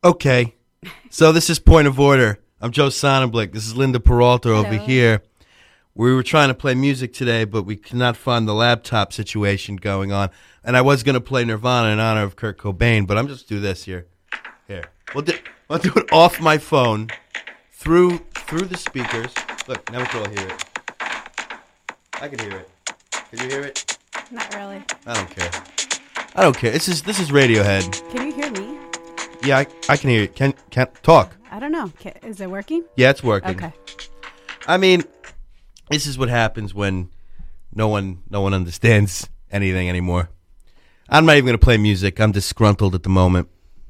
Okay. So this is Point of Order. I'm Joe Sonnenblick. This is Linda Peralta over here. We were trying to play music today, but we could not find the laptop situation going on. And I was going to play Nirvana in honor of Kurt Cobain, but I'm just do this here. Here. We'll do it off my phone, through the speakers. Look, now we can all hear it. I can hear it. Can you hear it? Not really. I don't care. This is Radiohead. Can you hear me? Yeah, I can hear you. Can't talk. I don't know. Is it working? Yeah, it's working. Okay. I mean, this is what happens when no one understands anything anymore. I'm not even going to play music. I'm disgruntled at the moment.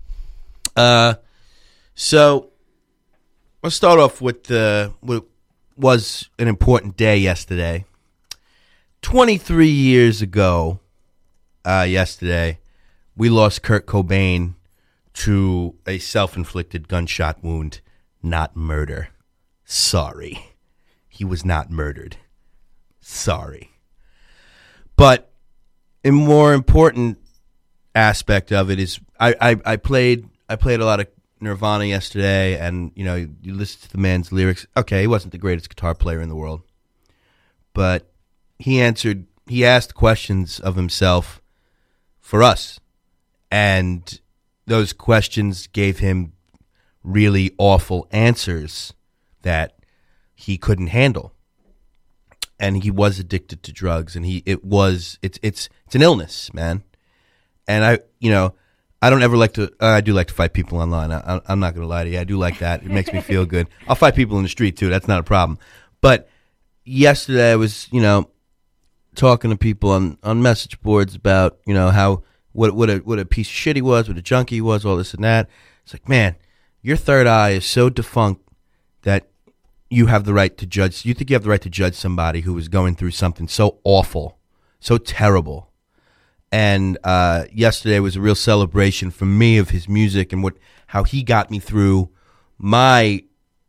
So let's start off with what was an important day yesterday. 23 years ago, yesterday, we lost Kurt Cobain to a self-inflicted gunshot wound, not murder. Sorry. He was not murdered. Sorry. But a more important aspect of it is I played a lot of Nirvana yesterday, and you listen to the man's lyrics. Okay, he wasn't the greatest guitar player in the world, but he asked questions of himself for us, and those questions gave him really awful answers that he couldn't handle. And he was addicted to drugs, and it's an illness, man. And I don't ever like to. I do like to fight people online. I'm not going to lie to you. I do like that. It makes me feel good. I'll fight people in the street too. That's not a problem. But yesterday I was, talking to people on message boards about, how what a piece of shit he was, what a junkie he was, all this and that. It's like, man, your third eye is so defunct that you have the right to judge. You think you have the right to judge somebody who is going through something so awful, so terrible. And yesterday was a real celebration for me of his music and how he got me through my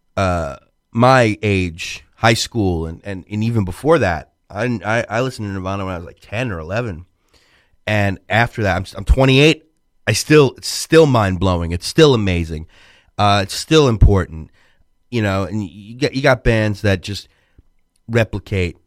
age, high school, and even before that. I listened to Nirvana when I was like 10 or 11, and after that, I'm 28. It's still mind blowing. It's still amazing. It's still important. And you got bands that just replicate,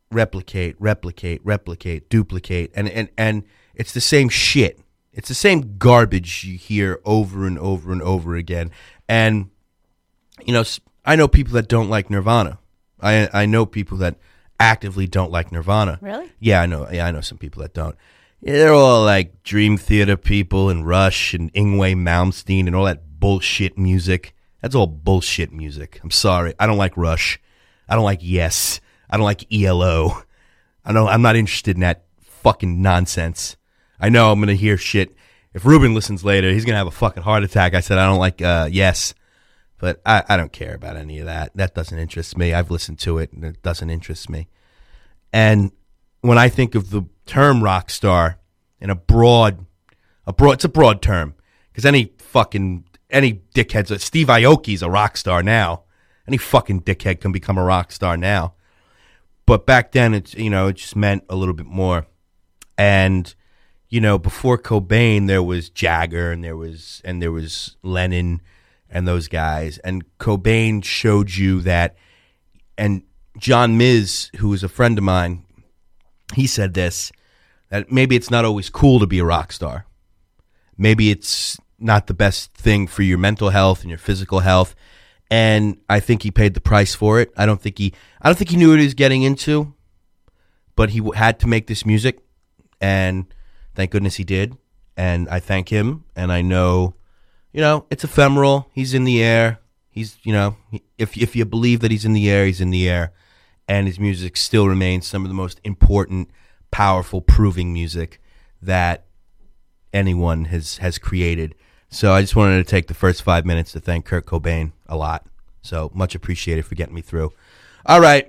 duplicate, and it's the same shit. It's the same garbage you hear over and over and over again. And I know people that don't like Nirvana. I know people that actively don't like Nirvana. Really? Yeah, I know. Yeah, I know some people that don't. Yeah, they're all like Dream Theater people and Rush and Yngwie Malmsteen and all that bullshit music. That's all bullshit music. I'm sorry. I don't like Rush. I don't like Yes. I don't like ELO. I'm not interested in that fucking nonsense. I know I'm going to hear shit. If Ruben listens later, he's going to have a fucking heart attack. I said I don't like Yes. But I don't care about any of that. That doesn't interest me. I've listened to it, and it doesn't interest me. And when I think of the term rock star in it's a broad term, because any dickhead, Steve Aoki's a rock star now. Any fucking dickhead can become a rock star now. But back then, it just meant a little bit more. And before Cobain, there was Jagger, and there was Lennon, and those guys. And Cobain showed you that. And John Miz, who is a friend of mine, he said this, that maybe it's not always cool to be a rock star. Maybe it's not the best thing for your mental health and your physical health. And I think he paid the price for it. I don't think he knew what he was getting into, but he had to make this music, and thank goodness he did. And I thank him, and I know, it's ephemeral. He's in the air. He's, if you believe that he's in the air, he's in the air, and his music still remains some of the most important, powerful, proving music that anyone has created. So I just wanted to take the first 5 minutes to thank Kurt Cobain a lot. So much appreciated for getting me through. All right.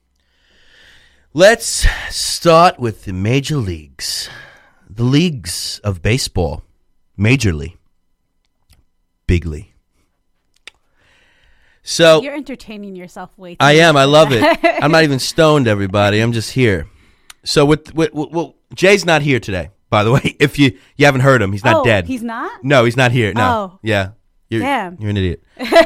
Let's start with the major leagues. The leagues of baseball. Majorly. Bigly. So you're entertaining yourself way too I am. much. I love it. I'm not even stoned, everybody. I'm just here. So with Jay's not here today, by the way. If you haven't heard him, he's not dead. He's not? No, he's not here. No. Oh. Yeah. Damn. You're an idiot.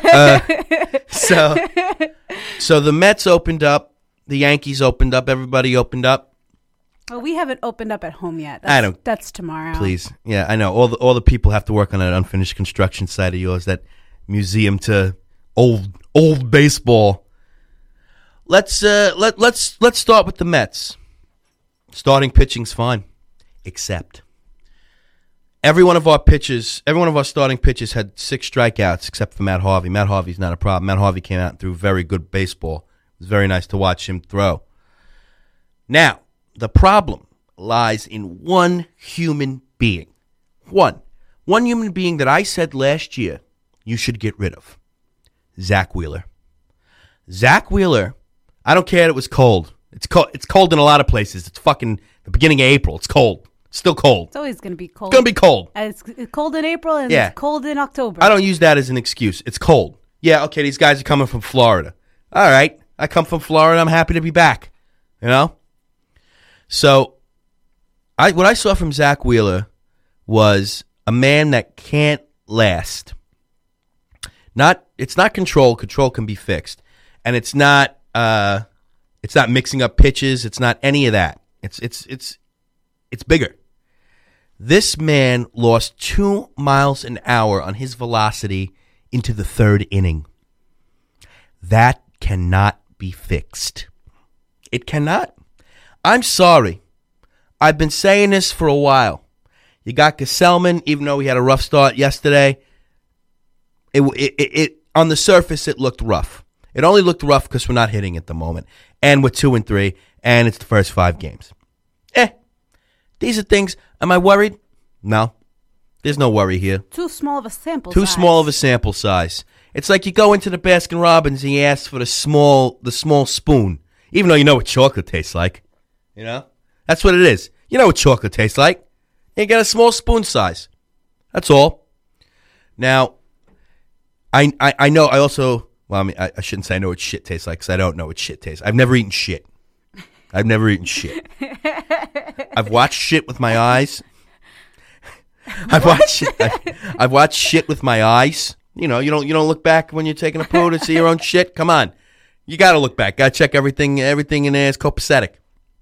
So the Mets opened up. The Yankees opened up. Everybody opened up. Well, we haven't opened up at home yet. I don't. That's tomorrow. Please. Yeah, I know. All the people have to work on that unfinished construction site of yours, that museum to old baseball. Let's start with the Mets. Starting pitching's fine, except every one of our starting pitchers had 6 strikeouts except for Matt Harvey. Matt Harvey's not a problem. Matt Harvey came out and threw very good baseball. It was very nice to watch him throw. Now, the problem lies in one human being. One human being that I said last year you should get rid of. Zach Wheeler. Zach Wheeler, I don't care that it was cold. It's cold in a lot of places. It's fucking the beginning of April. It's cold. Still cold. It's always going to be cold. It's going to be cold. It's cold in April and it's cold in October. I don't use that as an excuse. It's cold. Yeah, okay, these guys are coming from Florida. All right, I come from Florida. I'm happy to be back. You know? So, what I saw from Zach Wheeler was a man that can't last. It's not control. Control can be fixed. And it's not mixing up pitches. It's not any of that. It's bigger. This man lost 2 miles an hour on his velocity into the 3rd inning. That cannot be fixed. It cannot. I'm sorry. I've been saying this for a while. You got Gesellman, even though he had a rough start yesterday. It on the surface, it looked rough. It only looked rough because we're not hitting at the moment. And we're 2-3, and it's the first 5 games. These are things. Am I worried? No. There's no worry here. Too small of a sample Too size. small of a sample size. It's like you go into the Baskin Robbins and you ask for the small spoon, even though you know what chocolate tastes like. You know? That's what it is. You know what chocolate tastes like. You get a small spoon size. That's all. Now, I know I also, well, I mean, I shouldn't say I know what shit tastes like because I don't know what shit tastes. I've never eaten shit. I've watched shit with my eyes. I've watched shit with my eyes. You know, you don't look back when you're taking a poo to see your own shit. Come on. You got to look back. Got to check everything in there is copacetic.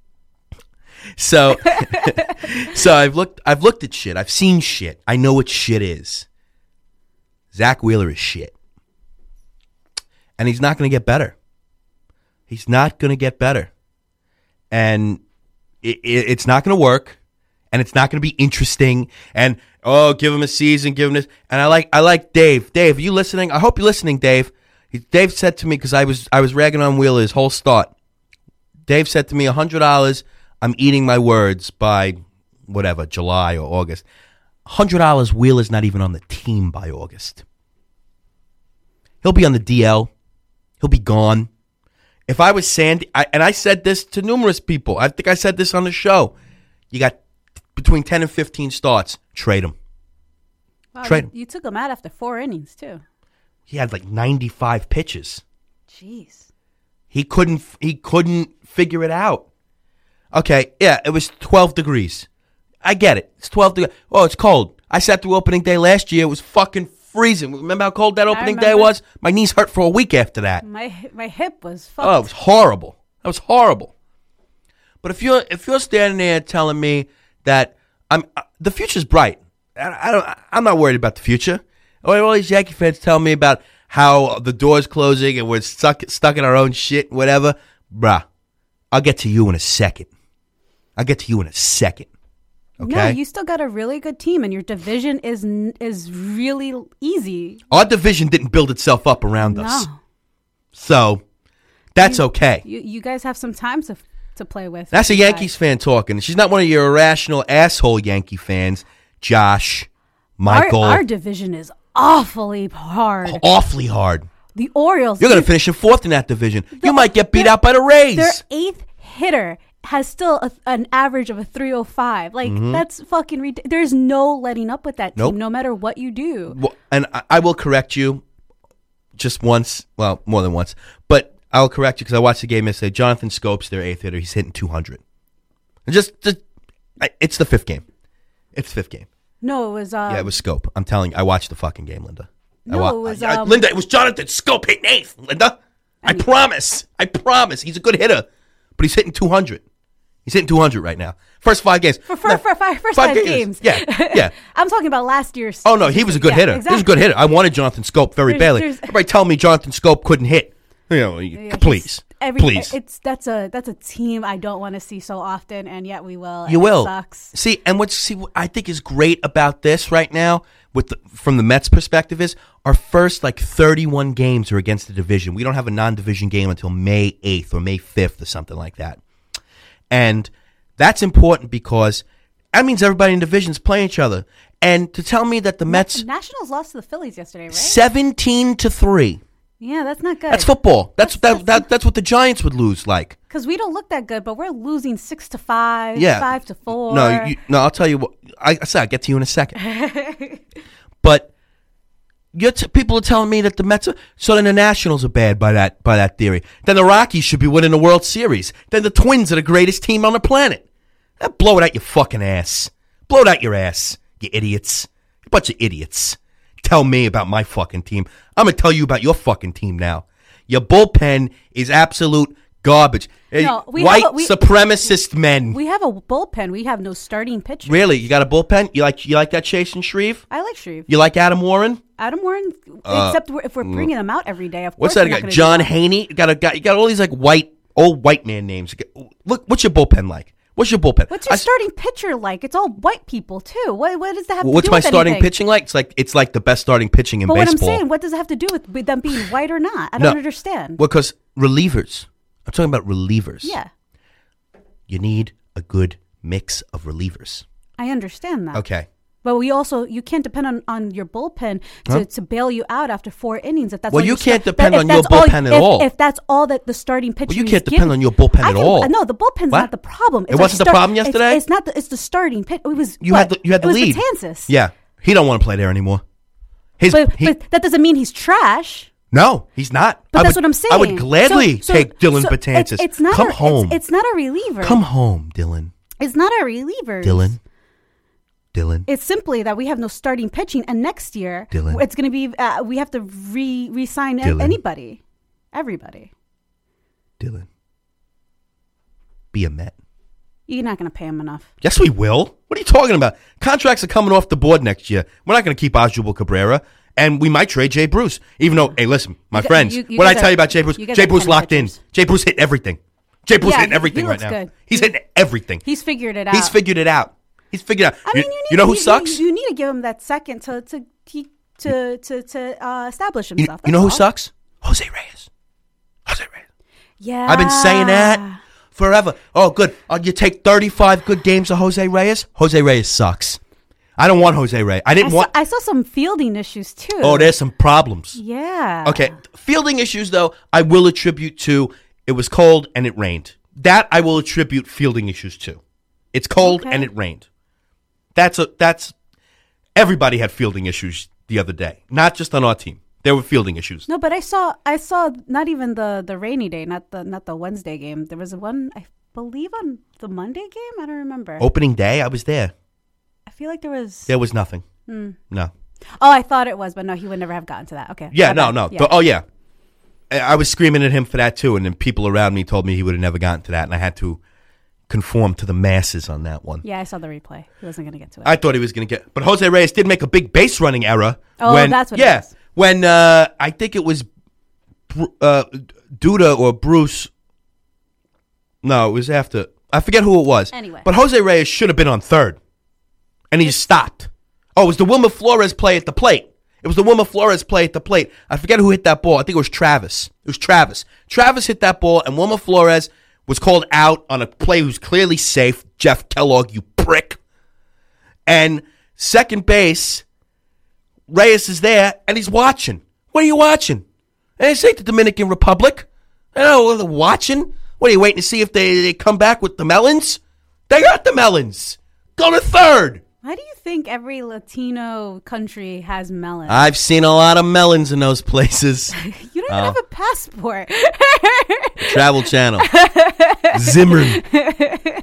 So I've looked at shit. I've seen shit. I know what shit is. Zach Wheeler is shit. And he's not going to get better. He's not going to get better. And it's not going to work. And it's not going to be interesting. And, give him a season, give him this. And I like Dave. Dave, are you listening? I hope you're listening, Dave. Dave said to me, because I was ragging on Wheeler his whole start. Dave said to me, $100, I'm eating my words by whatever, July or August. $100, Wheeler's not even on the team by August. He'll be on the DL. He'll be gone. If I was Sandy, and I said this to numerous people. I think I said this on the show. You got between 10 and 15 starts. Trade him. Wow, Trade him. You took him out after 4 innings, too. He had like 95 pitches. Jeez. He couldn't figure it out. Okay, yeah, it was 12 degrees. I get it. It's 12 degrees. Oh, it's cold. I sat through opening day last year. It was fucking freezing. Remember how cold that opening day was? My knees hurt for a week after that. My hip was fucked. Oh, it was horrible. That was horrible. But if you're standing there telling me that the future's bright, I'm not worried about the future. All these Yankee fans tell me about how the door's closing and we're stuck in our own shit, whatever. Bruh, I'll get to you in a second. Okay? No, you still got a really good team, and your division is really easy. Our division didn't build itself up around us. So, that's okay. You guys have some time to play with. That's a Yankees fan talking. She's not one of your irrational asshole Yankee fans. Josh, Michael. Our division is awfully hard. Awfully hard. The Orioles. You're going to finish in 4th in that division. You might get beat out by the Rays. Their 8th hitter has still an average of a 305. Like, that's fucking ridiculous. There's no letting up with that team, no matter what you do. Well, and I will correct you just once. Well, more than once. But I'll correct you because I watched the game yesterday. Jonathan Scopes, their 8th hitter, he's hitting 200. And it's the 5th game. It's the 5th game. No, it was... yeah, it was Scope. I'm telling you, I watched the fucking game, Linda. No, it was Linda. It was Jonathan Scope hitting eighth. Linda, I promise. He's a good hitter, but he's hitting 200. He's hitting 200 right now. First 5 games. For first 5 games. Yeah. I'm talking about last year's. Oh, no, he was a good hitter. Exactly. He was a good hitter. I wanted Jonathan Scope very badly. Everybody tell me Jonathan Scope couldn't hit. Please. Please. That's a team I don't want to see so often, and yet we will. You will. It sucks. See, and what I think is great about this right now, from the Mets' perspective, is our first 31 games are against the division. We don't have a non-division game until May 8th or May 5th or something like that. And that's important because that means everybody in divisions play each other. And to tell me that the Mets Nationals lost to the Phillies yesterday, right? 17-3. Yeah, that's not good. That's football. That's what the Giants would lose like. Because we don't look that good, but we're losing 6-5, 5-4. No, I'll tell you what. I said I'll get to you in a second. But people are telling me that the Mets so then the Nationals are bad by that theory. Then the Rockies should be winning the World Series. Then the Twins are the greatest team on the planet. Blow it out your fucking ass. Blow it out your ass, you idiots. A bunch of idiots. Tell me about my fucking team. I'm going to tell you about your fucking team now. Your bullpen is absolute garbage. No, White supremacist men. We have a bullpen. We have no starting pitcher. Really? You got a bullpen? You like that Jason Shreve? I like Shreve. You like Adam Warren? Adam Warren, except if we're bringing them out every day, of course. What's that guy? John Haney? You got all these old white man names. Look, what's your bullpen like? What's your bullpen? What's your starting pitcher like? It's all white people too. What does that have to do with What's my starting anything? pitching like? It's like the best starting pitching in but baseball. But what I'm saying, what does it have to do with them being white or not? I don't understand. Well, because relievers. I'm talking about relievers. Yeah. You need a good mix of relievers. I understand that. Okay. But you can't depend on your bullpen to bail you out after 4 innings. If that's you can't depend on your bullpen at all. If that's all that the starting pitcher you can't depend on your bullpen at all. No, the bullpen's not the problem. It wasn't the problem yesterday? It's not. It's the starting pitch. It was you had the lead. It was Betances. Yeah, he don't want to play there anymore. But that doesn't mean he's trash. No, he's not. But that's what I'm saying. I would gladly take Dylan Betances. Come home. It's not a reliever. Come home, Dylan. It's not a reliever. Dylan. It's simply that we have no starting pitching, and next year it's going to be we have to re-sign everybody. Dylan, be a Met. You're not going to pay him enough. Yes, we will. What are you talking about? Contracts are coming off the board next year. We're not going to keep Asdrubal Cabrera, and we might trade Jay Bruce. Even though, hey, listen, my friends, what I tell you about Jay Bruce? Jay Bruce locked in. Jay Bruce hit everything. Jay Bruce hitting everything right now. Good. He's hitting everything. He's figured it out. He's figured it out. I mean, you know who sucks? You need to give him that second to establish himself. You know who sucks? Jose Reyes. Yeah, I've been saying that forever. Oh, good. You take 35 good games of Jose Reyes. Jose Reyes sucks. I don't want Jose Reyes. I saw some fielding issues too. Oh, there's some problems. Yeah. Okay, fielding issues though, I will attribute to it was cold and it rained. That I will attribute fielding issues to. It's cold and it rained. That's everybody had fielding issues the other day, not just on our team. There were fielding issues. No, but I saw not even the rainy day, not the Wednesday game. There was one, I believe, on the Monday game. I don't remember. Opening day, I was there. I feel like there was nothing. No. Oh, I thought it was, but no, he would never have gotten to that. Okay. Yeah, no. Yeah. I was screaming at him for that too, and then people around me told me he would have never gotten to that, and I had to conform to the masses on that one. Yeah, I saw the replay. He wasn't going to get to it. I thought he was going to get, but Jose Reyes did make a big base running error. Oh, that's what it was. When I think it was Duda or Bruce. No, it was after. I forget who it was. Anyway. But Jose Reyes should have been on third. And he stopped. Oh, it was the Wilmer Flores play at the plate. I forget who hit that ball. I think it was Travis. Travis hit that ball, and Wilmer Flores was called out on a play who's clearly safe. Jeff Kellogg, you prick. And second base, Reyes is there, and he's watching. What are you watching? And this ain't the Dominican Republic. I don't know, they're watching. What are you waiting to see if they come back with the melons? They got the melons. Go to third. Why do you think every Latino country has melons? I've seen a lot of melons in those places. You don't even have a passport. Travel Channel. Zimmern.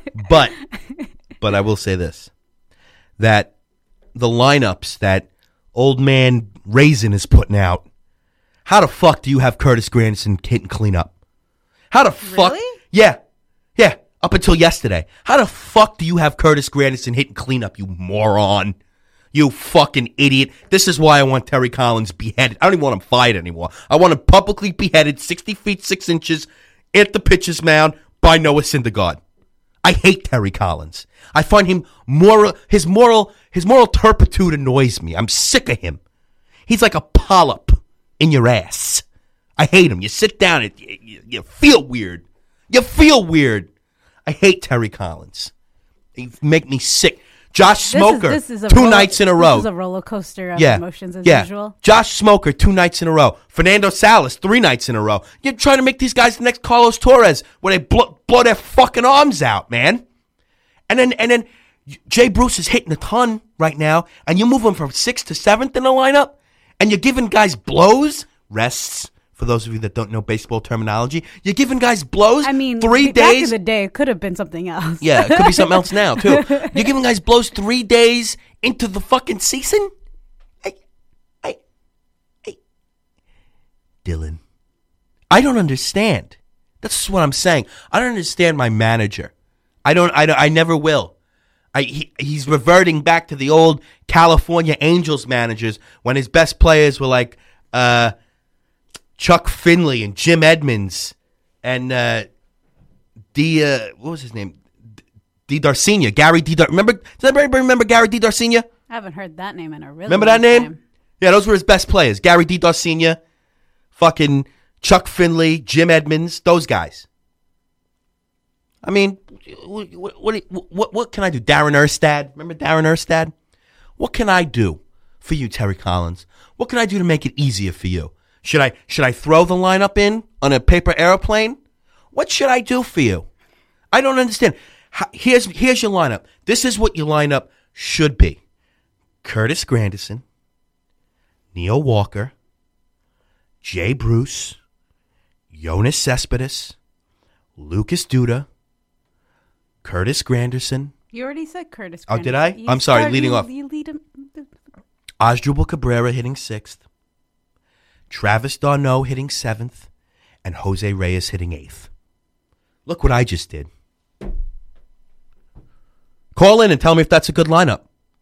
But I will say this. That the lineups that old man Raisin is putting out. How the fuck do you have Curtis Granderson hitting cleanup? How the fuck? Really? Yeah. Up until yesterday. How the fuck do you have Curtis Granderson hitting cleanup, you moron? You fucking idiot. This is why I want Terry Collins beheaded. I don't even want him fired anymore. I want him publicly beheaded 60 feet 6 inches at the pitcher's mound by Noah Syndergaard. I hate Terry Collins. I find him his moral turpitude annoys me. I'm sick of him. He's like a polyp in your ass. I hate him. You sit down and you feel weird. You feel weird. I hate Terry Collins. He make me sick. Josh Smoker, this is two nights in a row. This is a roller coaster of emotions as usual. Josh Smoker, 2 nights in a row. Fernando Salas, 3 nights in a row. You're trying to make these guys the next Carlos Torres, where they blow their fucking arms out, man. And then Jay Bruce is hitting a ton right now, and you move him from 6th to 7th in the lineup, and you're giving guys blows, rests. For those of you that don't know baseball terminology, you're giving guys blows. I mean, 3 days. Back in the day, it could have been something else. Yeah, it could be something else now, too. You're giving guys blows 3 days into the fucking season? Hey. Dylan, I don't understand. That's what I'm saying. I don't understand my manager. I never will. He's reverting back to the old California Angels managers when his best players were like, Chuck Finley and Jim Edmonds and what was his name? DiDarcina. Gary DiDarcina. Does anybody remember Gary DiDarcina? I haven't heard that name in a really Remember long that name? time. Yeah, those were his best players. Gary DiDarcina, fucking Chuck Finley, Jim Edmonds, those guys. I mean, what can I do? Darren Erstad. Remember Darren Erstad? What can I do for you, Terry Collins? What can I do to make it easier for you? Should I throw the lineup in on a paper airplane? What should I do for you? I don't understand. Here's your lineup. This is what your lineup should be. Curtis Granderson, Neil Walker, Jay Bruce, Yoenis Cespedes, Lucas Duda, Curtis Granderson. You already said Curtis Granderson. Oh, did I? I'm sorry, leading off. You lead him. Asdrubal Cabrera hitting 6th. Travis d'Arnaud hitting 7th, and Jose Reyes hitting 8th. Look what I just did. Call in and tell me if that's a good lineup.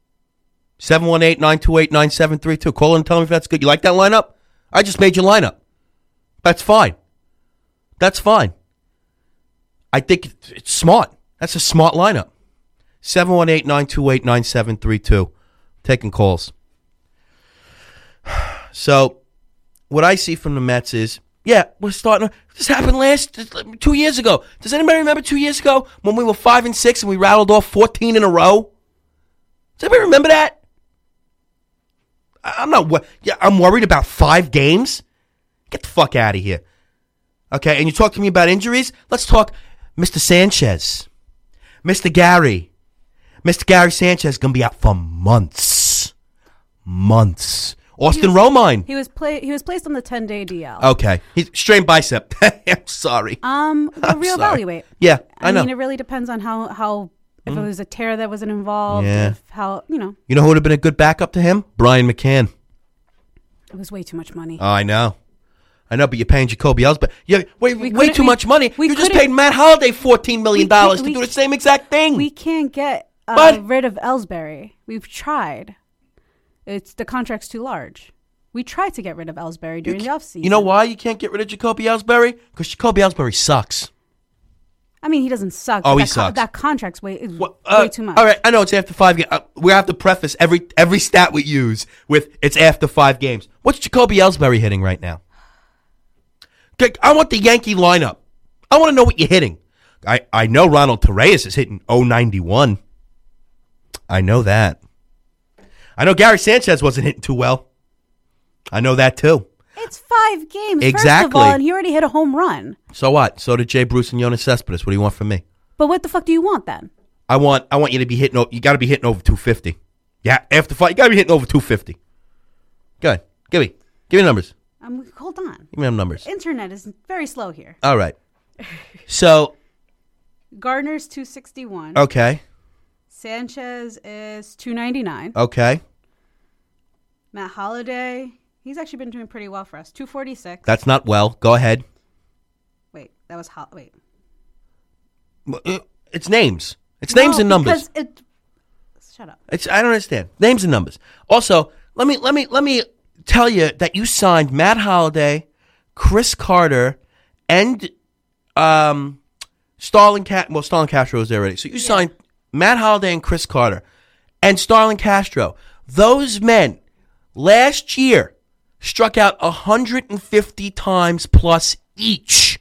718-928-9732. Call in and tell me if that's good. You like that lineup? I just made your lineup. That's fine. That's fine. I think it's smart. That's a smart lineup. 718-928-9732. Taking calls. So, what I see from the Mets is, we're starting to, this happened 2 years ago. Does anybody remember 2 years ago when we were 5-6 and we rattled off 14 in a row? Does anybody remember that? I'm worried about 5 games. Get the fuck out of here. Okay, and you talk to me about injuries? Let's talk Mr. Sanchez. Mr. Gary Sanchez is going to be out for months. Austin Romine. He was placed on the 10-day DL. Okay. He's strained bicep. I'm sorry. We'll reevaluate. Yeah, I know. I mean, it really depends on how if it was a tear that wasn't involved. Yeah. You know. You know who would have been a good backup to him? Brian McCann. It was way too much money. Oh, I know, but you're paying Jacoby Ellsbury. Way too much money. You just paid Matt Holliday $14 million to do the same exact thing. We can't get rid of Ellsbury. We've tried. The contract's too large. We tried to get rid of Ellsbury during the offseason. You know why you can't get rid of Jacoby Ellsbury? Because Jacoby Ellsbury sucks. I mean, he doesn't suck. Oh, he sucks. That contract's way too much. All right, I know it's after 5 games. We have to preface every stat we use with it's after 5 games. What's Jacoby Ellsbury hitting right now? I want the Yankee lineup. I want to know what you're hitting. I know Ronald Torreyes is hitting .091. I know that. I know Gary Sanchez wasn't hitting too well. I know that too. It's 5 games. Exactly. First of all, and he already hit a home run. So what? So did Jay Bruce and Yoenis Cespedes. What do you want from me? But what the fuck do you want then? I want you to be hitting. You got to be hitting over 250. Yeah, after 5, you got to be hitting over 250. Go ahead. Give me the numbers. Hold on. Give me them numbers. Internet is very slow here. All right. So Gardner's 261. Okay. Sanchez is 299. Okay. Matt Holliday, he's actually been doing pretty well for us. 246. That's not well. Go ahead. Wait, that was wait. It's names. It's names and numbers. Shut up. I don't understand. Names and numbers. Also, let me tell you that you signed Matt Holliday, Chris Carter, and Starlin Castro was there already. So you signed Matt Holliday and Chris Carter and Starlin Castro. Those men last year struck out 150 times plus each.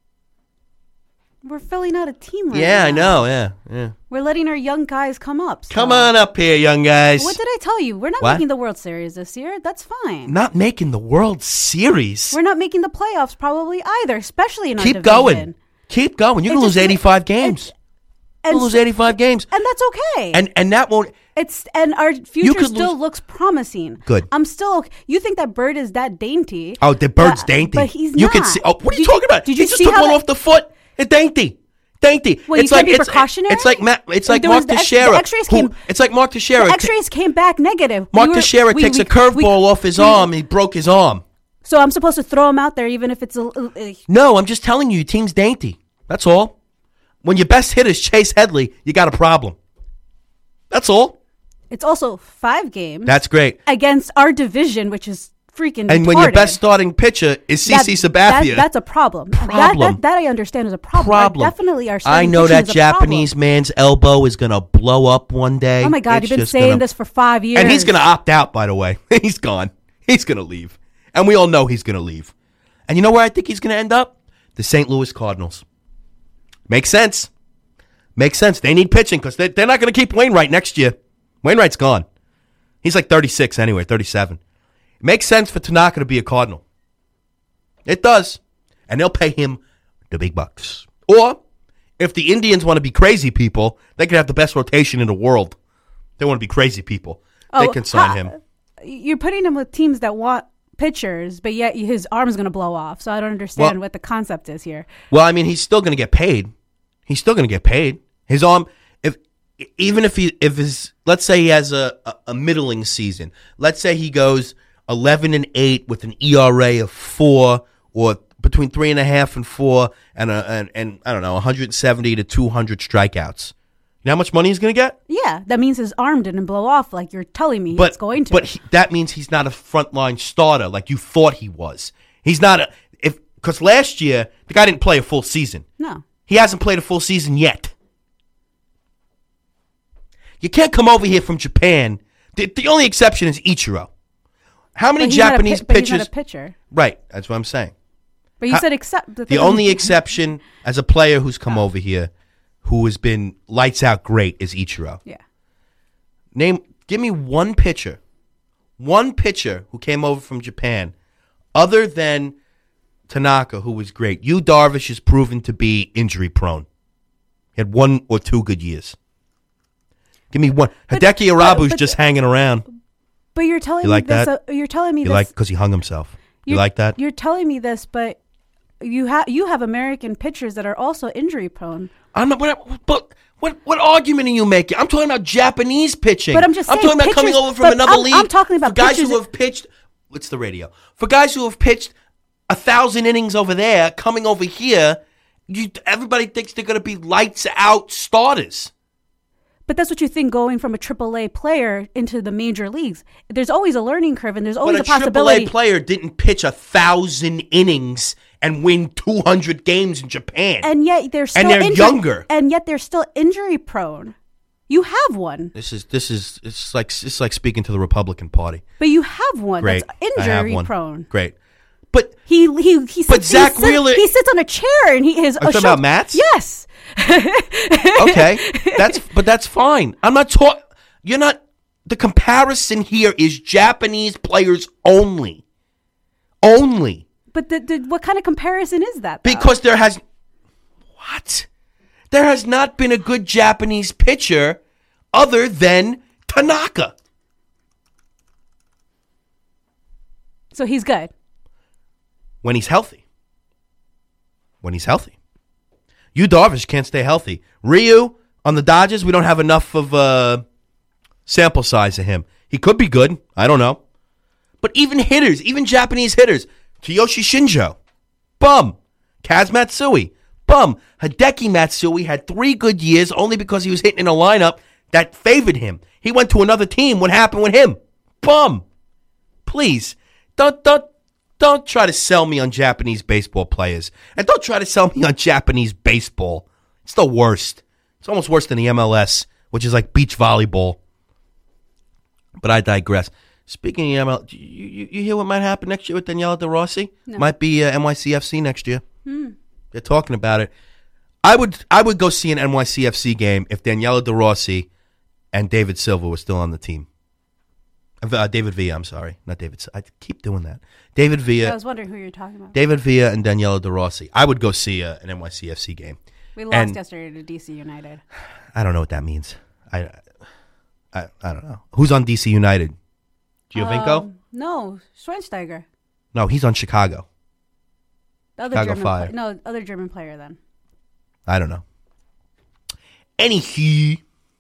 We're filling out a team right now. Yeah, I know. Yeah. We're letting our young guys come up. So. Come on up here, young guys. What did I tell you? We're not making the World Series this year. That's fine. Not making the World Series? We're not making the playoffs probably either, especially in our division. Keep going. You're going to lose 85 games. You'll lose 85 games. And that's okay. And that won't... And our future still looks promising. Good. I'm still okay. You think that Bird is that dainty. Oh, the Bird's dainty. But he's you not. Can see, what are you talking about? Did you he just see took how one off the foot. It's dainty. Well, it's like precautionary. It's like Mark Teixeira. It's like Mark Teixeira. The X-rays came back negative. Mark Teixeira takes a curveball off his arm. He broke his arm. So I'm supposed to throw him out there even if it's No, I'm just telling you, your team's dainty. That's all. When your best hitter is Chase Headley, you got a problem. That's all. It's also 5 games. That's great. Against our division, which is freaking and retarded. When your best starting pitcher is CC Sabathia. That's a problem. That I understand is a problem. Definitely our starting I know that is Japanese man's elbow is going to blow up one day. Oh, my God. You've been saying this for 5 years. And he's going to opt out, by the way. He's gone. He's going to leave. And we all know he's going to leave. And you know where I think he's going to end up? The St. Louis Cardinals. Makes sense. They need pitching because they're not going to keep Wainwright next year. Wainwright's gone. He's like 36 anyway, 37. It makes sense for Tanaka to be a Cardinal. It does. And they'll pay him the big bucks. Or, if the Indians want to be crazy people, they could have the best rotation in the world. They want to be crazy people. They can sign him. You're putting him with teams that want pitchers, but yet his arm's going to blow off. So I don't understand what the concept is here. Well, I mean, he's still going to get paid. His arm, let's say he has a middling season. Let's say he goes 11-8 with an ERA of 4 or between 3.5 and 4 and I don't know, 170 to 200 strikeouts. You know how much money he's going to get? Yeah, that means his arm didn't blow off like you're telling me it's going to. But that means he's not a frontline starter like you thought he was. He's not because last year the guy didn't play a full season. No. He hasn't played a full season yet. You can't come over here from Japan. The only exception is Ichiro. How many Japanese pitchers? But he's not a pitcher. Right, that's what I'm saying. But you said except the only exception as a player who's come over here who has been lights out great is Ichiro. Yeah. Give me one pitcher who came over from Japan other than Tanaka, who was great. Yu Darvish is proven to be injury prone. He had 1 or 2 good years. Give me one. Hideki Arabu's just hanging around. But you're telling me like this. That? You're telling me you this like because he hung himself. You like that? You're telling me this, but you have American pitchers that are also injury prone. I'm not. What argument are you making? I'm talking about Japanese pitching. But I'm just saying, talking about coming over from another league. I'm talking about guys who have pitched. What's the radio? For guys who have pitched 1,000 innings over there, coming over here, everybody thinks they're going to be lights out starters. But that's what you think going from a AAA player into the major leagues. There's always a learning curve, and there's always a possibility. But a AAA player didn't pitch 1,000 innings and win 200 games in Japan. And yet they're still younger. And yet they're still injury prone. You have one. It's like speaking to the Republican Party. But you have one. Great. That's injury prone. Great. But he sits Wheeler. He sits on a chair and he is. Are you talking about Mats? Yes. Okay, that's fine. I'm not talking. You're not. The comparison here is Japanese players only. Only. But what kind of comparison is that? Though? Because there has not been a good Japanese pitcher other than Tanaka. So he's good. When he's healthy. Yu Darvish can't stay healthy. Ryu, on the Dodgers, we don't have enough of sample size of him. He could be good. I don't know. But even hitters, even Japanese hitters, Kiyoshi Shinjo, bum. Kaz Matsui, bum. Hideki Matsui had 3 good years only because he was hitting in a lineup that favored him. He went to another team. What happened with him? Bum. Please, don't try to sell me on Japanese baseball players. And don't try to sell me on Japanese baseball. It's the worst. It's almost worse than the MLS, which is like beach volleyball. But I digress. Speaking of ML, you hear what might happen next year with Daniela De Rossi? No. Might be NYCFC next year. They're talking about it. I would go see an NYCFC game if Daniela De Rossi and David Silva were still on the team. David Villa, I'm sorry. Not David. I keep doing that. David Villa. I was wondering who you're talking about. David Villa and Daniela De Rossi. I would go see an NYCFC game. We lost yesterday to DC United. I don't know what that means. I don't know. Who's on DC United? Giovinco? No, Schweinsteiger. No, he's on Chicago. The other Chicago German Fire. No, other German player then. I don't know. Anywho.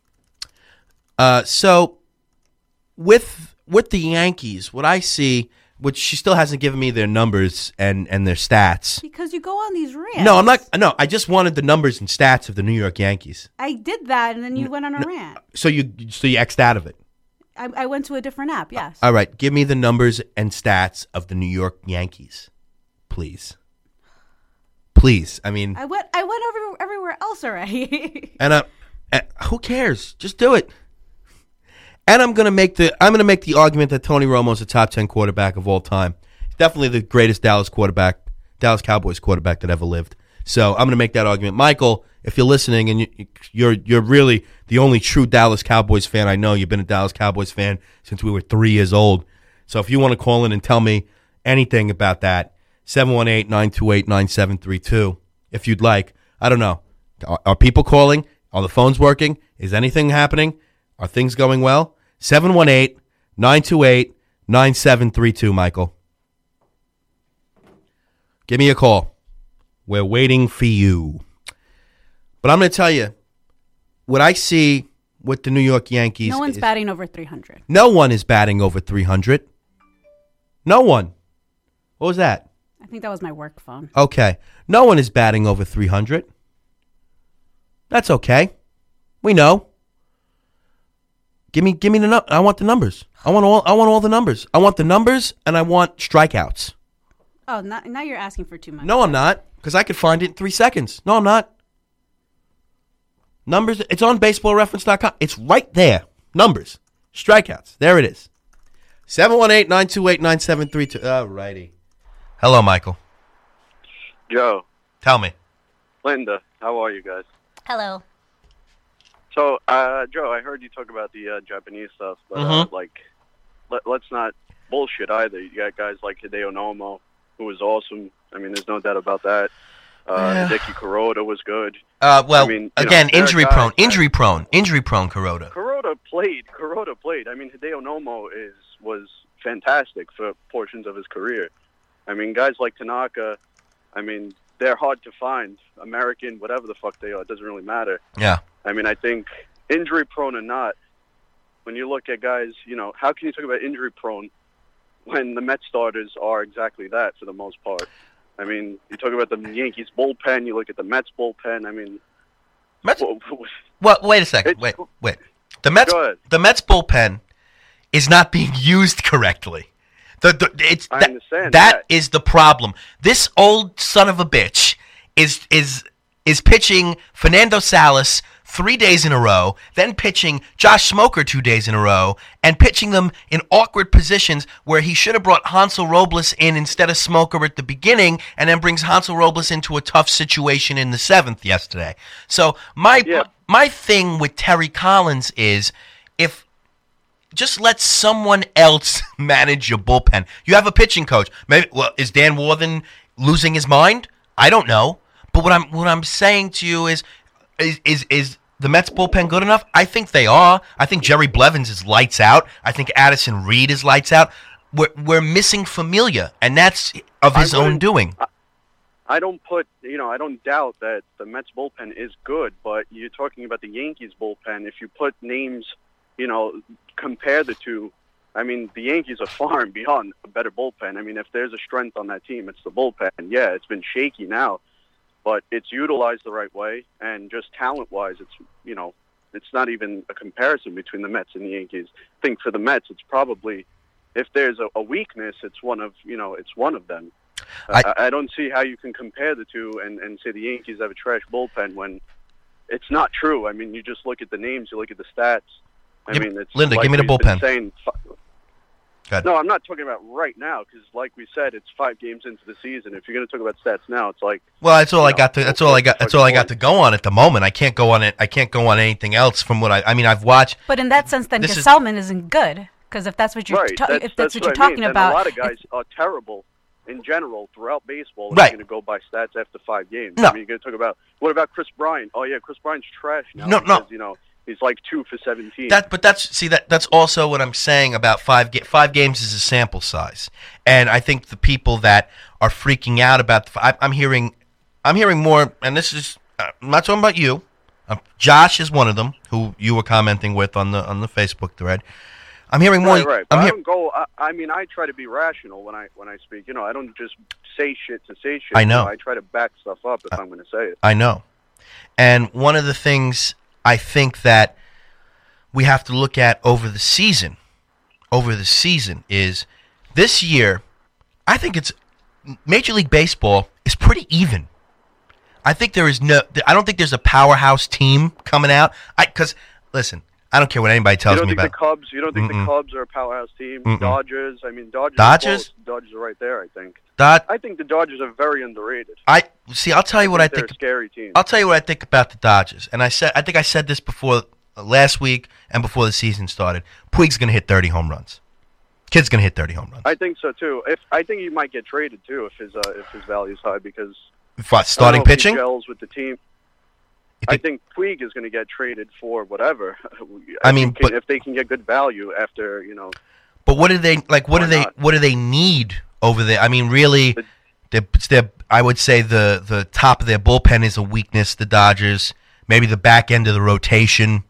So with the Yankees, what I see, which she still hasn't given me their numbers and their stats. Because you go on these rants. No, I'm not. No, I just wanted the numbers and stats of the New York Yankees. I did that, and then you went on a rant. So you X'd out of it. I went to a different app, yes. All right, give me the numbers and stats of the New York Yankees, please. Please, I mean. I went everywhere else already. And who cares? Just do it. And I'm gonna make the argument that Tony Romo's a top 10 quarterback of all time. He's definitely the greatest Dallas Cowboys quarterback that ever lived. So I'm gonna make that argument. Michael, if you're listening and you're really the only true Dallas Cowboys fan I know, you've been a Dallas Cowboys fan since we were 3 years old. So if you want to call in and tell me anything about that, 718-928-9732. If you'd like, I don't know. Are people calling? Are the phones working? Is anything happening? Are things going well? 718-928-9732, Michael. Give me a call. We're waiting for you. But I'm going to tell you, what I see with the New York Yankees. No one's batting over 300. No one is batting over 300. No one. What was that? I think that was my work phone. Okay. No one is batting over 300. That's okay. We know. Give me the I want the numbers. I want all the numbers. I want the numbers and I want strikeouts. Oh, now you're asking for too much. No, I'm not, because I could find it in 3 seconds. No, I'm not. Numbers. It's on baseballreference.com. It's right there. Numbers. Strikeouts. There it is. 718-928-9732. All righty. Hello, Michael. Joe. Tell me. Linda, how are you guys? Hello. So, Joe, I heard you talk about the Japanese stuff, but let's not bullshit either. You got guys like Hideo Nomo, who was awesome. I mean, there's no doubt about that. Hideki Kuroda was good. Injury prone Kuroda. Kuroda played. I mean, Hideo Nomo was fantastic for portions of his career. I mean, guys like Tanaka, I mean, they're hard to find. American, whatever the fuck they are, it doesn't really matter. Yeah. I mean, I think injury prone or not, when you look at guys, how can you talk about injury prone when the Mets starters are exactly that for the most part? I mean, you talk about the Yankees bullpen, you look at the Mets bullpen. I mean, Mets. Well, wait a second. Wait. The Mets bullpen is not being used correctly. I understand that is the problem. This old son of a bitch is pitching Fernando Salas 3 days in a row, then pitching Josh Smoker 2 days in a row, and pitching them in awkward positions where he should have brought Hansel Robles in instead of Smoker at the beginning, and then brings Hansel Robles into a tough situation in the 7th yesterday. So my thing with Terry Collins is, if just let someone else manage your bullpen. You have a pitching coach. Maybe is Dan Warthen losing his mind? I don't know. But what I'm saying to you is the Mets bullpen good enough? I think they are. I think Jerry Blevins is lights out. I think Addison Reed is lights out. We're missing Familia, and that's of his own doing. I don't doubt that the Mets bullpen is good, but you're talking about the Yankees bullpen. If you put names, compare the two, I mean, the Yankees are far and beyond a better bullpen. I mean, if there's a strength on that team, it's the bullpen. Yeah, it's been shaky now, but it's utilized the right way, and just talent-wise, it's not even a comparison between the Mets and the Yankees. I think for the Mets, it's probably, if there's a weakness, it's one of them. I don't see how you can compare the two and say the Yankees have a trash bullpen when it's not true. I mean, you just look at the names, you look at the stats. I mean, it's Linda, like give me the bullpen. No, I'm not talking about right now because, like we said, it's 5 games into the season. If you're going to talk about stats now, it's like. Well, that's all I got to. That's all I got to go on at the moment. I can't go on it. I can't go on anything else from what I mean, I've watched. But in that sense, then Gesellman isn't good because if that's what you're if that's what you're talking about, and a lot of guys are terrible in general throughout baseball. Right. You're going to go by stats after 5 games. No. I mean, you're going to talk about what about Chris Bryant? Oh yeah, Chris Bryant's trash now. No. Because, he's like 2 for 17. That's also what I'm saying about 5 games is a sample size, and I think the people that are freaking out about I'm hearing more, and this is I'm not talking about you. Josh is one of them who you were commenting with on the Facebook thread. I'm hearing more. Right. But I don't go. I mean, I try to be rational when I speak. I don't just say shit to say shit. I know. I try to back stuff up if I'm going to say it. I know, and one of the things I think that we have to look at over the season is this year, I think it's Major League Baseball is pretty even. I think I don't think there's a powerhouse team coming out. Because listen, I don't care what anybody tells me about. You don't think the Cubs are a powerhouse team? Dodgers? I mean, Dodgers are right there, I think. I think the Dodgers are very underrated. I'll tell you what I think. They're a scary team. I'll tell you what I think about the Dodgers. And I think I said this before last week and before the season started. Puig's going to hit 30 home runs. Kid's going to hit 30 home runs. I think so too. I think he might get traded too if his value is high because starting pitching he gels with the team. I think Puig is going to get traded for whatever. If they can get good value after But what do they like? What do they need over there? I mean, really, I would say the top of their bullpen is a weakness. The Dodgers, maybe the back end of the rotation,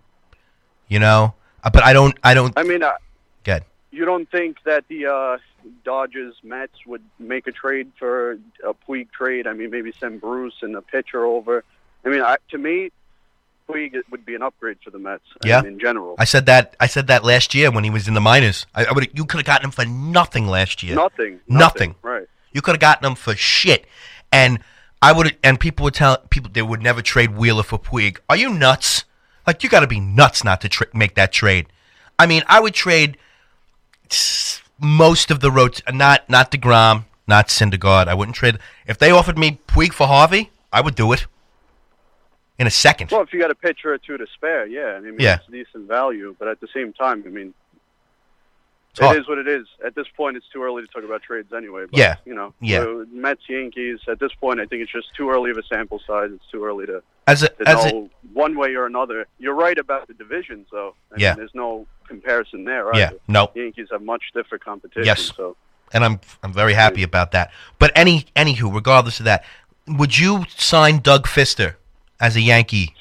But I don't. I mean, good. You don't think that the Dodgers Mets would make a trade for a Puig trade? I mean, maybe send Bruce and a pitcher over. I mean, to me, Puig would be an upgrade for the Mets. In general. I said that last year when he was in the minors. You could have gotten him for nothing last year. Nothing. Right. You could have gotten him for shit. And people would tell people they would never trade Wheeler for Puig. Are you nuts? Like, you got to be nuts not to make that trade. I mean, I would trade most of the not DeGrom, not Syndergaard. I wouldn't trade. If they offered me Puig for Harvey, I would do it in a second. Well, if you got a pitcher or two to spare, yeah. I mean, it's decent value. But at the same time, I mean, it is what it is. At this point, it's too early to talk about trades anyway. But, So Mets, Yankees, at this point, I think it's just too early of a sample size. It's too early to know one way or another. You're right about the divisions, though. I mean, there's no comparison there. Yeah, no. The Yankees have much different competition. Yes, so. And I'm very happy about that. But anywho, regardless of that, would you sign Doug Fister as a Yankee?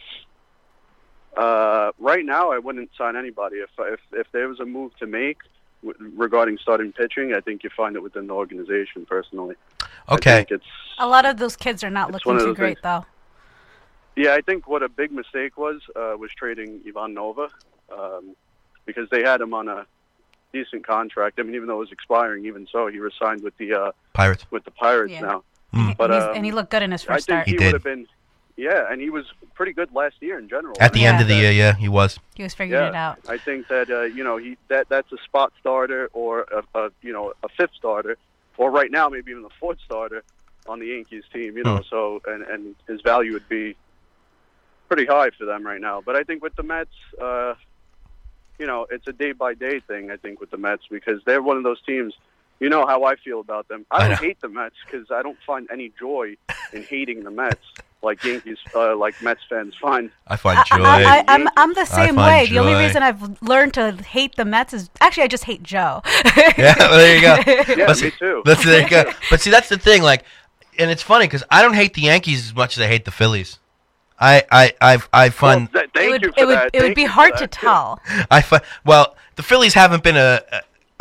Right now, I wouldn't sign anybody. If there was a move to make regarding starting pitching, I think you find it within the organization. Personally, okay. I think a lot of those kids are not looking too great, though. Yeah, I think what a big mistake was trading Ivan Nova because they had him on a decent contract. I mean, even though it was expiring, even so, he was signed with the Pirates. With the Pirates now. But and he looked good in his first start. I think he would have been. Yeah, and he was pretty good last year in general. At the end of the year, he was. He was figuring it out. I think that that's a spot starter or a fifth starter, or right now maybe even the fourth starter on the Yankees team. So and his value would be pretty high for them right now. But I think with the Mets, it's a day by day thing. I think with the Mets because they're one of those teams. You know how I feel about them. I don't hate the Mets because I don't find any joy in hating the Mets like Yankees, like Mets fans find. I find joy. I'm the same way. The only reason I've learned to hate the Mets is actually I just hate Joe. Yeah, there you go. Yeah, me too. There you go. But see, that's the thing. Like, and it's funny because I don't hate the Yankees as much as I hate the Phillies. I find it would be hard to tell. The Phillies haven't been a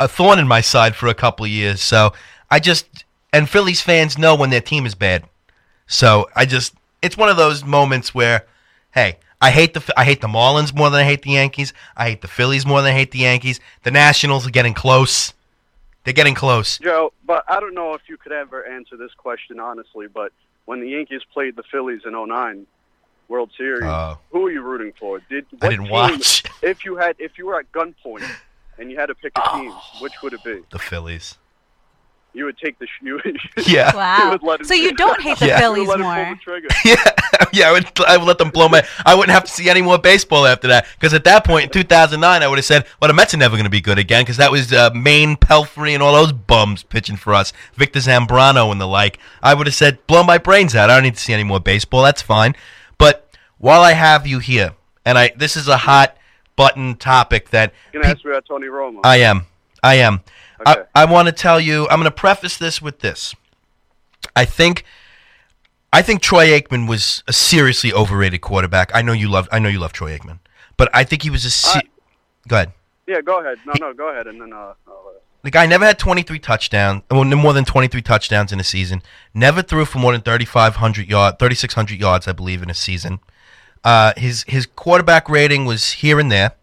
a thorn in my side for a couple of years. So and Phillies fans know when their team is bad. So it's one of those moments where, hey, I hate the Marlins more than I hate the Yankees. I hate the Phillies more than I hate the Yankees. The Nationals are getting close. They're getting close. Joe, but I don't know if you could ever answer this question honestly, but when the Yankees played the Phillies in 2009 World Series, who are you rooting for? I didn't watch. If you were at gunpoint and you had to pick a team, which would it be? The Phillies. You would take the yeah. Wow. So you don't hate the Phillies more. Yeah, I would let them blow I wouldn't have to see any more baseball after that. Because at that point, in 2009, I would have said, well, the Mets are never going to be good again, because that was Maine Pelfrey and all those bums pitching for us, Victor Zambrano and the like. I would have said, blow my brains out. I don't need to see any more baseball. That's fine. But while I have you here, and this is a hot button topic that... You're going to ask me about Tony Romo. I am. Okay. I want to tell you, I'm going to preface this with this. I think Troy Aikman was a seriously overrated quarterback. I know you love Troy Aikman, but I think he was go ahead. Yeah, go ahead. No, go ahead, and then the guy never had 23 touchdowns, more than 23 touchdowns in a season. Never threw for more than 3,600 yards, I believe, in a season. His quarterback rating was here and there.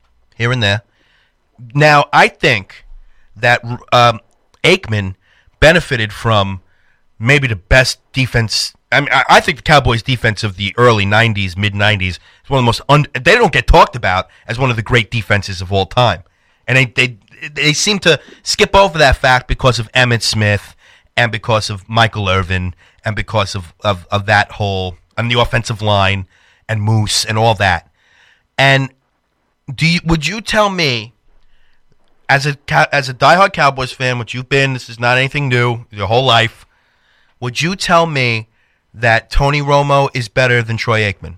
Now, I think that Aikman benefited from maybe the best defense. I mean, I think the Cowboys' defense of the early 90s, mid-90s, is one of the most they don't get talked about as one of the great defenses of all time. And they seem to skip over that fact because of Emmitt Smith and because of Michael Irvin and because of that whole, and the offensive line and Moose and all that. And would you tell me, as a diehard Cowboys fan, which you've been, this is not anything new, your whole life, would you tell me that Tony Romo is better than Troy Aikman?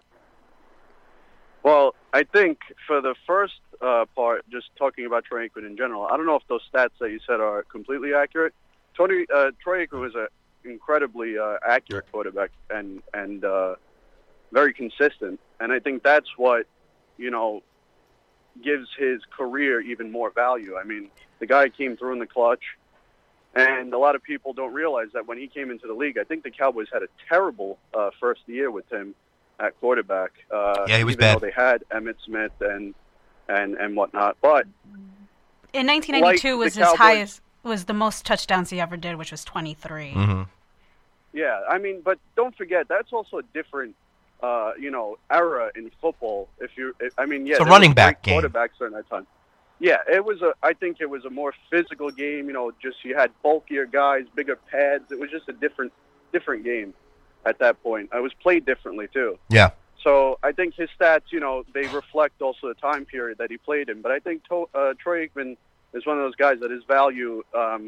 Well, I think for the first part, just talking about Troy Aikman in general, I don't know if those stats that you said are completely accurate. Troy Aikman was an incredibly accurate quarterback and very consistent, and I think that's what, gives his career even more value. I mean, the guy came through in the clutch, and a lot of people don't realize that when he came into the league, I think the Cowboys had a terrible first year with him at quarterback. Yeah, he was even bad. Though they had Emmitt Smith and whatnot, but in 1992 was his highest, was the most touchdowns he ever did, which was 23. Mm-hmm. Yeah, I mean, but don't forget that's also a different era in football. It's a running back game. Quarterbacks during that time. Yeah, I think it was a more physical game. Just you had bulkier guys, bigger pads. It was just a different game at that point. It was played differently too. Yeah. So I think his stats, they reflect also the time period that he played in. But I think Troy Aikman is one of those guys that his value,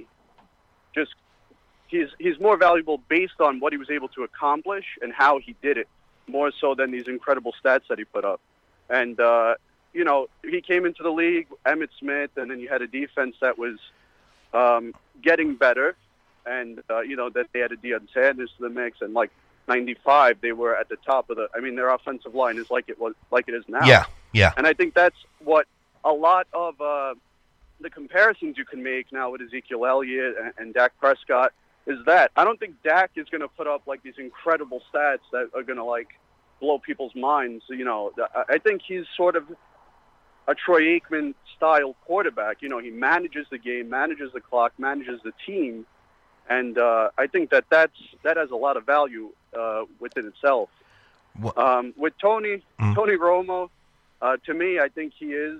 he's more valuable based on what he was able to accomplish and how he did it, more so than these incredible stats that he put up. And, he came into the league, Emmitt Smith, and then you had a defense that was getting better. And, that they added Deion Sanders to the mix. And, 95, they were at the top of their offensive line is like it is now. Yeah. And I think that's what a lot of the comparisons you can make now with Ezekiel Elliott and Dak Prescott is that I don't think Dak is going to put up these incredible stats that are going to blow people's minds. I think he's sort of a Troy Aikman style quarterback. He manages the game, manages the clock, manages the team, and I think that has a lot of value within itself. With Tony Romo, to me, I think he is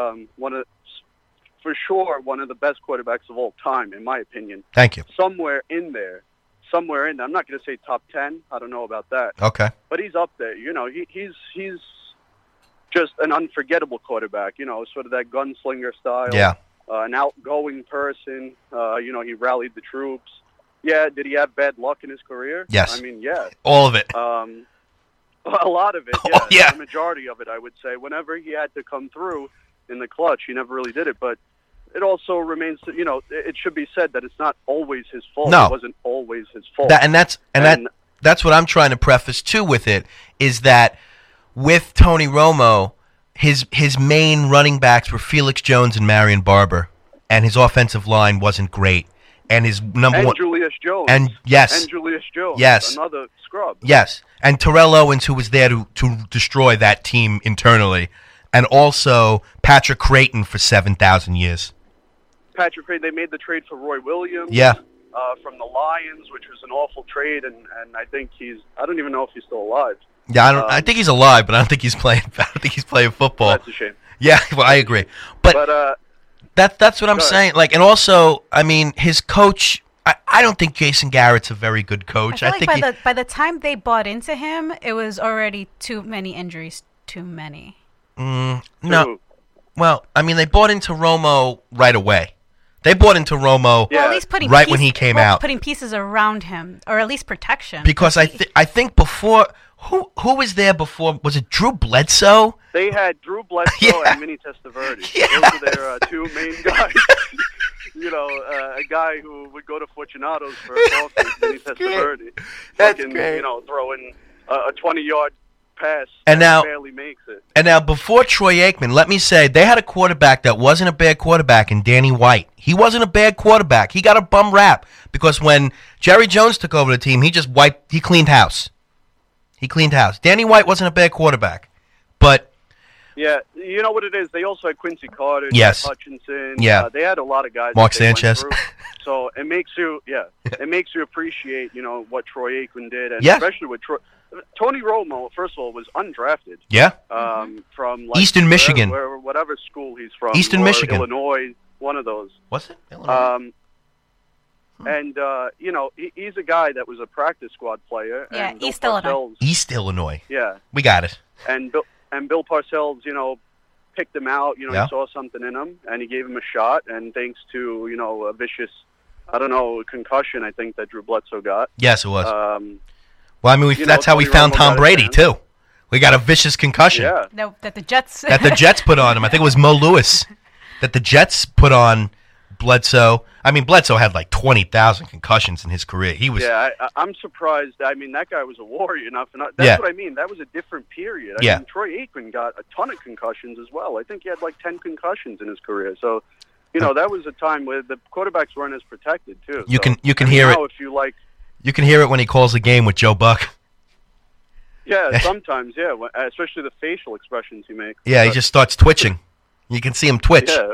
for sure one of the best quarterbacks of all time, in my opinion. Thank you. Somewhere in there. I'm not going to say top 10. I don't know about that. Okay. But he's up there. He's just an unforgettable quarterback. Sort of that gunslinger style. Yeah. An outgoing person. He rallied the troops. Yeah. Did he have bad luck in his career? Yes. Yeah. All of it. A lot of it. Yeah. Oh, yeah. The majority of it, I would say. Whenever he had to come through in the clutch, he never really did it. But it also remains, it should be said that it's not always his fault. No. It wasn't always his fault. That's what I'm trying to preface too with it, is that with Tony Romo, his main running backs were Felix Jones and Marion Barber. and his offensive line wasn't great, and his number and one Julius Jones. and And Julius Jones. Yes. Another scrub. Yes, and Terrell Owens, who was there to destroy that team internally, and also Patrick Creighton for 7,000 years. Patrick Creighton, they made the trade for Roy Williams. Yeah. From the Lions, which was an awful trade, and I think I don't even know if he's still alive. Yeah, I think he's alive, but I don't think he's playing. I don't think he's playing football. That's a shame. Yeah, well, I agree. But that's what I'm saying. Like, and also, I mean, his coach. I don't think Jason Garrett's a very good coach. I feel like by the time they bought into him, it was already too many injuries. Too many. No. Well, I mean, they bought into Romo right away. They bought into Romo Yeah. Well, at least putting right when he came out. putting pieces around him, or at least protection. Because I think before who was there before? Was it Drew Bledsoe? They had Drew Bledsoe Yeah. and Minnie Testaverde. Yeah. Those are their two main guys. A guy who would go to Fortunato's for coffee, Minnie Testaverde. That's Fucking, great. Throwing a 20-yard pass And now- barely makes it. And now, before Troy Aikman, let me say, they had a quarterback that wasn't a bad quarterback in Danny White. He wasn't a bad quarterback. He got a bum rap because when Jerry Jones took over the team, he cleaned house. He cleaned house. Danny White wasn't a bad quarterback. But, Yeah, you know what it is? They also had Quincy Carter, Yes. Jeff Hutchinson. Yeah. They had a lot of guys. Mark that they went Sanchez. through. So it makes you appreciate, what Troy Aikman did, and Yeah. especially with Tony Romo. First of all, was undrafted. yeah, From Eastern Michigan. whatever school he's from. Eastern or Michigan. Illinois, one of those. what's it? Illinois? And he's a guy that was a practice squad player. Yeah, and Bill East Illinois. Parcells- East Illinois. Yeah, We got it. and Bill Parcells, picked him out. Yeah. He saw something in him, and he gave him a shot. And thanks to a vicious, concussion, I think that Drew Bledsoe got. Yes, it was. Well, I mean, that's how we Tony found Romo Tom got a Brady, chance. too. We got a vicious concussion Yeah, No, that the Jets. that the Jets put on him. I think it was Mo Lewis that the Jets put on Bledsoe. I mean, Bledsoe had like 20,000 concussions in his career. He was. yeah. I'm surprised. I mean, that guy was a warrior enough. And that's Yeah. what I mean. That was a different period. I Yeah. mean, Troy Aikman got a ton of concussions as well. I think he had like 10 concussions in his career. So, that was a time where the quarterbacks weren't as protected too. You So, can hear now it. if you like. You can hear it when he calls a game with Joe Buck. Yeah, sometimes, yeah, especially the facial expressions he makes. Yeah, he But, just starts twitching. You can see him twitch. yeah,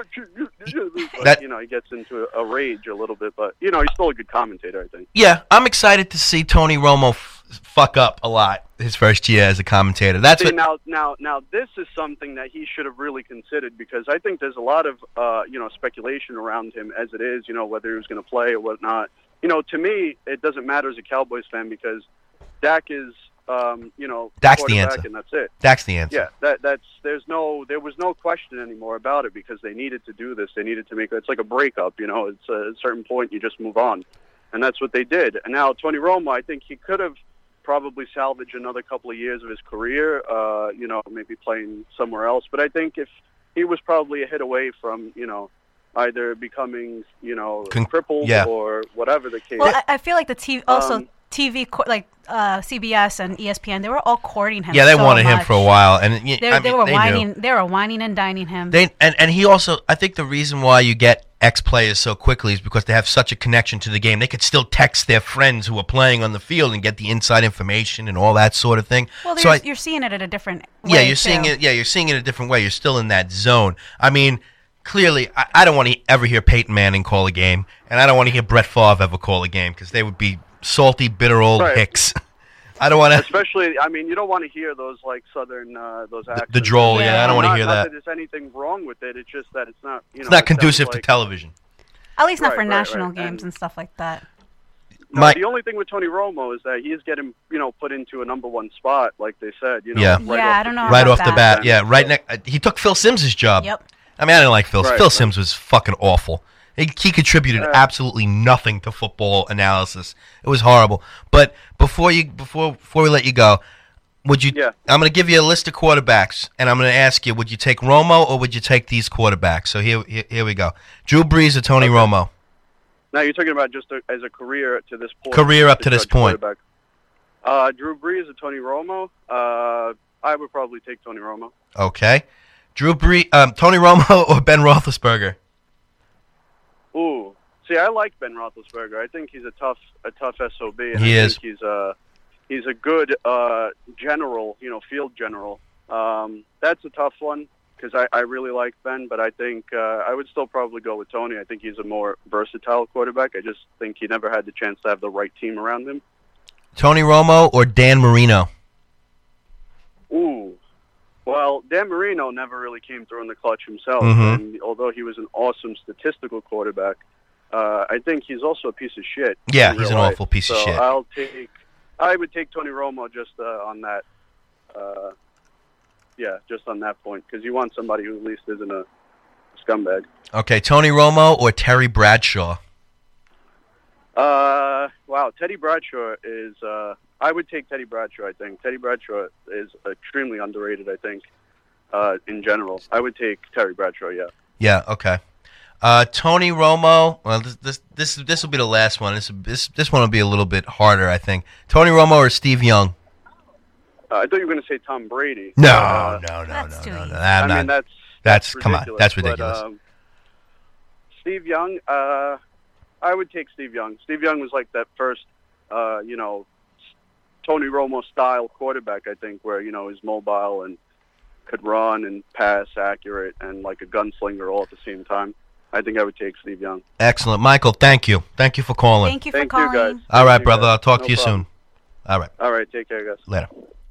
That- he gets into a rage a little bit, but he's still a good commentator, I think. Yeah, I'm excited to see Tony Romo fuck up a lot his first year as a commentator. That's See, what. now, this is something that he should have really considered because I think there's a lot of speculation around him as it is, whether he was going to play or whatnot. To me, it doesn't matter as a Cowboys fan because Dak is, Dak's the quarterback answer. and that's it. That's the answer. Yeah, there was no question anymore about it because they needed to do this. They needed to it's like a breakup, It's at a certain point you just move on, and that's what they did. And now Tony Romo, I think he could have probably salvaged another couple of years of his career, maybe playing somewhere else. But I think if he was probably a hit away from, either becoming, crippled yeah. or whatever the case. Well, I feel like the TV like CBS and ESPN, they were all courting him. Yeah, they so wanted him much. for a while, and They were knew. whining. They were whining and dining him. And he also, I think the reason why you get ex-players so quickly is because they have such a connection to the game. They could still text their friends who are playing on the field and get the inside information and all that sort of thing. Well, so you're seeing it in a different way. yeah, you're seeing it. Yeah, you're seeing it a different way. You're still in that zone. I mean, clearly, I don't want to ever hear Peyton Manning call a game, and I don't want to hear Brett Favre ever call a game because they would be salty, bitter old Right. hicks. I don't want to. Especially, I mean, you don't want to hear those like southern those accents. The droll, yeah, I don't want to Not- hear not that. there's anything wrong with it. It's just that it's not. It's not it sounds conducive to like- television. At least not Right, for right, national right. games And- and stuff like that. No, My- the only thing with Tony Romo is that he is getting, put into a number one spot, like they said. Yeah. right Yeah, off I don't know Right about off the that. bat, yeah. Right next, he took Phil Simms' job. Yep. I mean, I didn't like Phil. Right, Phil right. Simms was fucking awful. He contributed absolutely nothing to football analysis. It was horrible. But before we let you go, would you? Yeah. I'm going to give you a list of quarterbacks, and I'm going to ask you: would you take Romo or would you take these quarterbacks? So here we go: Drew Brees or Tony Romo? Now you're talking about just as a career to this point. Career up to this judge point. quarterback. Drew Brees or Tony Romo? I would probably take Tony Romo. Okay. Tony Romo or Ben Roethlisberger? Ooh. See, I like Ben Roethlisberger. I think he's a tough SOB. And He I is. think he's a good general, field general. That's a tough one because I really like Ben, but I think I would still probably go with Tony. I think he's a more versatile quarterback. I just think he never had the chance to have the right team around him. Tony Romo or Dan Marino? Ooh. Well, Dan Marino never really came through in the clutch himself, Mhm. and although he was an awesome statistical quarterback, I think he's also a piece of shit. Yeah, in he's real an life. awful piece of So shit. I would take Tony Romo just on that. Just on that point, because you want somebody who at least isn't a scumbag. Okay, Tony Romo or Terry Bradshaw? Wow, Teddy Bradshaw is. I would take Teddy Bradshaw. I think Teddy Bradshaw is extremely underrated. I think in general, I would take Terry Bradshaw. Yeah. Yeah. Okay. Tony Romo. Well, this will be the last one. This one will be a little bit harder, I think. Tony Romo or Steve Young? I thought you were going to say Tom Brady. No. That's too easy. That's come on. ridiculous, That's ridiculous. But, Steve Young. I would take Steve Young. Steve Young was like that first, Tony Romo style quarterback. I think where he's mobile and could run and pass accurate and like a gunslinger all at the same time. I think I would take Steve Young. Excellent, Michael. Thank you. Thank you for calling. Thank you for Thank calling. you, guys. All right, Thank you, brother. guys. I'll talk No to you problem. soon. All right. All right. Take care, guys. Later.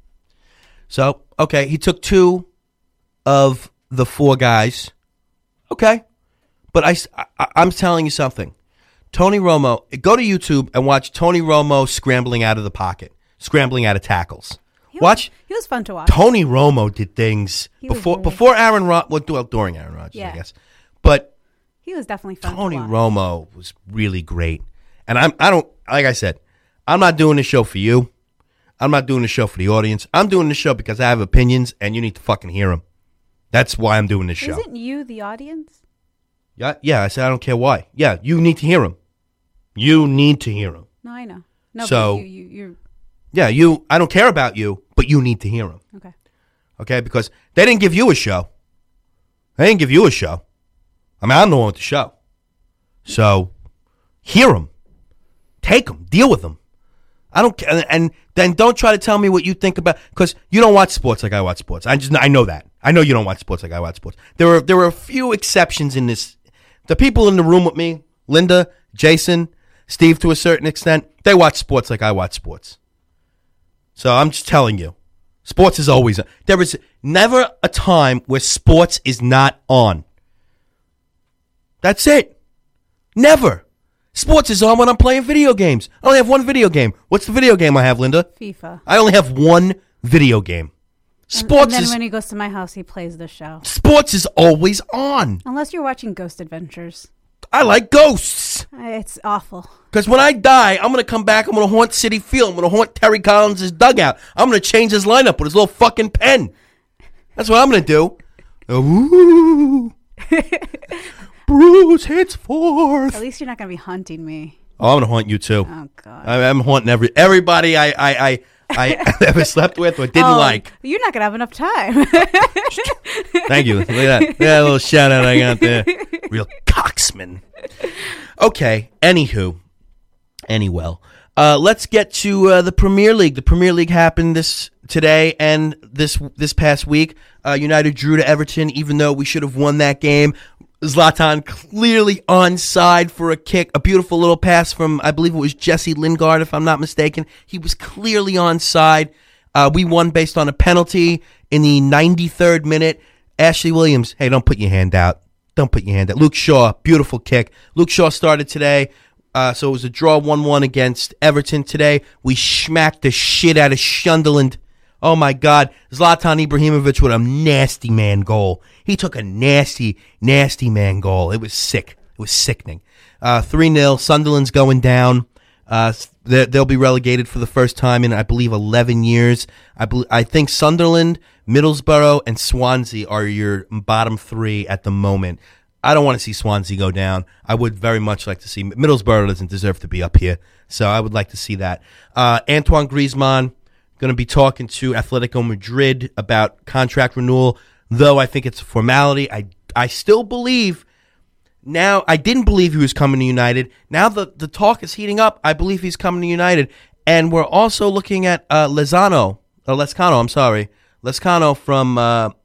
So, okay, he took 2 of the 4 guys. Okay. But I'm telling you something. Tony Romo, go to YouTube and watch Tony Romo scrambling out of the pocket, scrambling out of tackles. He was fun to watch. Tony Romo did things He was before Aaron Rodgers, during Aaron Rodgers, I guess. But He was definitely fun Tony to watch. Romo was really great. And I don't, like I said, I'm not doing this show for you. I'm not doing the show for the audience. I'm doing the show because I have opinions and you need to fucking hear them. That's why I'm doing this show. Isn't you the audience? Yeah, I said I don't care why. Yeah, you need to hear them. You need to hear them. No, I know. No, So- but you're Yeah, I don't care about you, but you need to hear them. okay. Okay, because they didn't give you a show. They didn't give you a show. I mean, I'm the one with the show. So, hear them. Take them. Deal with them. I don't care. And then don't try to tell me what you think about, because you don't watch sports like I watch sports. I know that. I know you don't watch sports like I watch sports. There were a few exceptions in this. The people in the room with me, Linda, Jason, Steve to a certain extent, they watch sports like I watch sports. So I'm just telling you, sports is always on. There is never a time where sports is not on. That's it. Never. Sports is on when I'm playing video games. I only have one video game. What's the video game I have, Linda? FIFA. I only have one video game. Sports And then is when he goes to my house, he plays the show. sports is always on. Unless you're watching Ghost Adventures. I like ghosts. It's awful. Because when I die, I'm going to come back. I'm going to haunt Citi Field. I'm going to haunt Terry Collins' dugout. I'm going to change his lineup with his little fucking pen. That's what I'm going to do. Ooh. Bruce hits fourth. At least you're not going to be hunting me. Oh, I'm going to haunt you too. Oh, God. I'm haunting everybody I ever slept with or didn't like. You're not going to have enough time. Thank you. Look at that. Yeah, a little shout out I got there. Real cocksman. Okay. Anywho. Let's get to the Premier League. The Premier League happened today and this past week. United drew to Everton, even though we should have won that game. Zlatan clearly onside for a kick. A beautiful little pass from, I believe it was Jesse Lingard, if I'm not mistaken. He was clearly onside. We won based on a penalty in the 93rd minute. Ashley Williams, hey, don't put your hand out. Don't put your hand out. Luke Shaw, beautiful kick. Luke Shaw started today. So it was a draw 1-1 against Everton today. We smacked the shit out of Sunderland. Oh, my God. Zlatan Ibrahimovic with a nasty man goal. He took a nasty, nasty man goal. It was sick. It was sickening. 3-0. Sunderland's going down. They'll be relegated for the first time in, I believe, 11 years. I think Sunderland, Middlesbrough, and Swansea are your bottom 3 at the moment. I don't want to see Swansea go down. I would very much like to see Middlesbrough doesn't deserve to be up here, so I would like to see that. Antoine Griezmann going to be talking to Atletico Madrid about contract renewal, though I think it's a formality. I still believe Now, I didn't believe he was coming to United. Now the talk is heating up. I believe he's coming to United. And we're also looking at Lescano from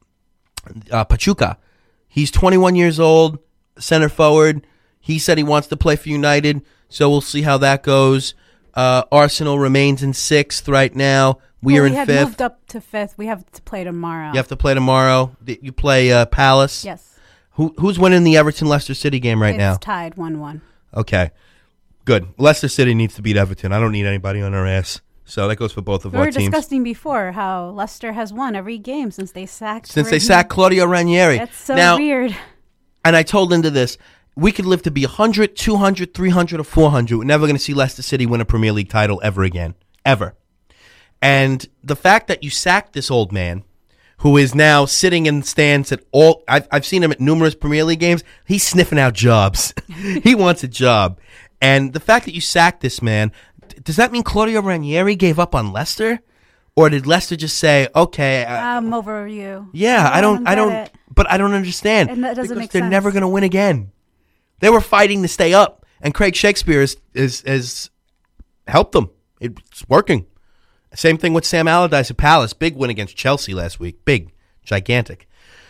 Pachuca. He's 21 years old, center forward. He said he wants to play for United, so we'll see how that goes. Arsenal remains in 6th right now. We are in 5th. We have moved up to 5th. We have to play tomorrow. You have to play tomorrow. You play Palace? Yes. Who's winning the Everton-Leicester City game right now? It's tied 1-1. Okay. Good. Leicester City needs to beat Everton. I don't need anybody on our ass. So that goes for both of our teams. We were discussing before how Leicester has won every game since they sacked Claudio Ranieri. That's so weird. And I told Linda this. We could live to be 100, 200, 300, or 400. We're never going to see Leicester City win a Premier League title ever again. Ever. And the fact that you sacked this old man, who is now sitting in stands at all. I've seen him at numerous Premier League games. He's sniffing out jobs. He wants a job. And the fact that you sacked this man, does that mean Claudio Ranieri gave up on Leicester? Or did Leicester just say, okay. I'm over you. Yeah, I don't, but I don't understand. And that doesn't make sense. They're never going to win again. They were fighting to stay up. And Craig Shakespeare has helped them. It's working. Same thing with Sam Allardyce at Palace. Big win against Chelsea last week. Big. Gigantic.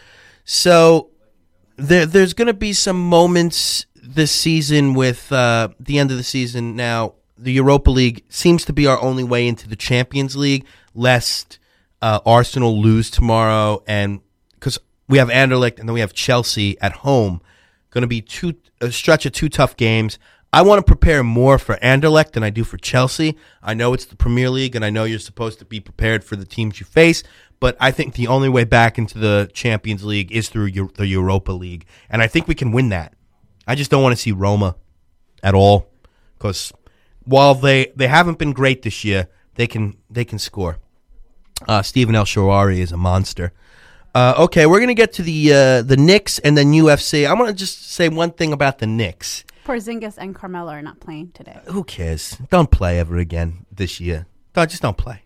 So there's going to be some moments this season with the end of the season. Now, the Europa League seems to be our only way into the Champions League, lest Arsenal lose tomorrow. And because we have Anderlecht and then we have Chelsea at home. Going to be a stretch of 2 tough games. I want to prepare more for Anderlecht than I do for Chelsea. I know it's the Premier League, and I know you're supposed to be prepared for the teams you face, but I think the only way back into the Champions League is through the Europa League, and I think we can win that. I just don't want to see Roma at all, because while they haven't been great this year, they can score. Stephen El Shaarawy is a monster. Okay, we're going to get to the Knicks and then UFC. I want to just say one thing about the Knicks. Porzingis and Carmelo are not playing today. Who cares? Don't play ever again this year. Just don't play.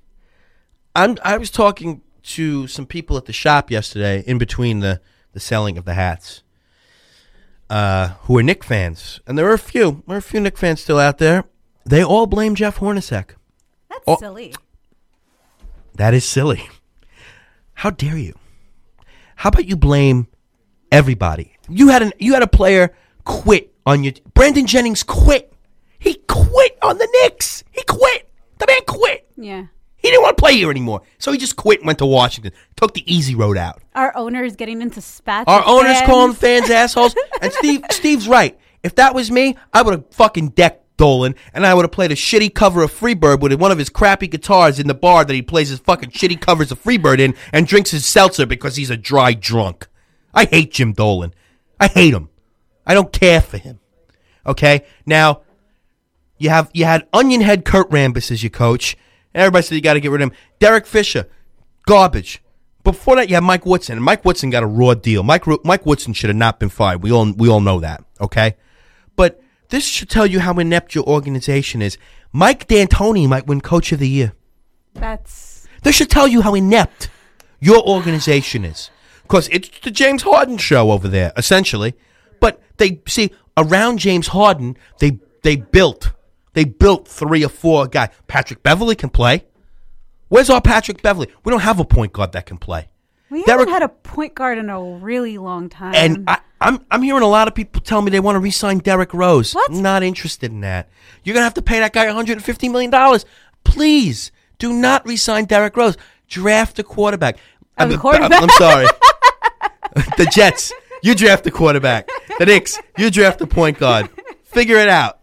I was talking to some people at the shop yesterday in between the selling of the hats who are Knicks fans. And there are a few Knicks fans still out there. They all blame Jeff Hornacek. That's silly. That is silly. How dare you? How about you blame everybody? You had a player quit on your. Brandon Jennings quit. He quit on the Knicks. He quit. The man quit. Yeah. He didn't want to play here anymore, so he just quit and went to Washington. Took the easy road out. Our owner is getting into spats. Our owners calling fans assholes. And Steve's right. If that was me, I would have fucking decked Dolan, and I would have played a shitty cover of Freebird with one of his crappy guitars in the bar that he plays his fucking shitty covers of Freebird in, and drinks his seltzer because he's a dry drunk. I hate Jim Dolan. I hate him. I don't care for him. Okay? Now, you had Onion Head Kurt Rambis as your coach. Everybody said you got to get rid of him. Derek Fisher, garbage. Before that, you had Mike Woodson. And Mike Woodson got a raw deal. Mike Woodson should have not been fired. We all know that. Okay? But this should tell you how inept your organization is. Mike D'Antoni might win Coach of the Year. This should tell you how inept your organization is. Because it's the James Harden show over there, essentially. But they see around James Harden, they built 3 or 4 guys. Patrick Beverley can play. Where's our Patrick Beverley? We don't have a point guard that can play. We haven't had a point guard in a really long time. And I'm hearing a lot of people tell me they want to re-sign Derrick Rose. What? I'm not interested in that. You're going to have to pay that guy $150 million. Please, do not re-sign Derrick Rose. Draft a quarterback. I'm sorry. The Jets, you draft a quarterback. The Knicks, you draft a point guard. Figure it out.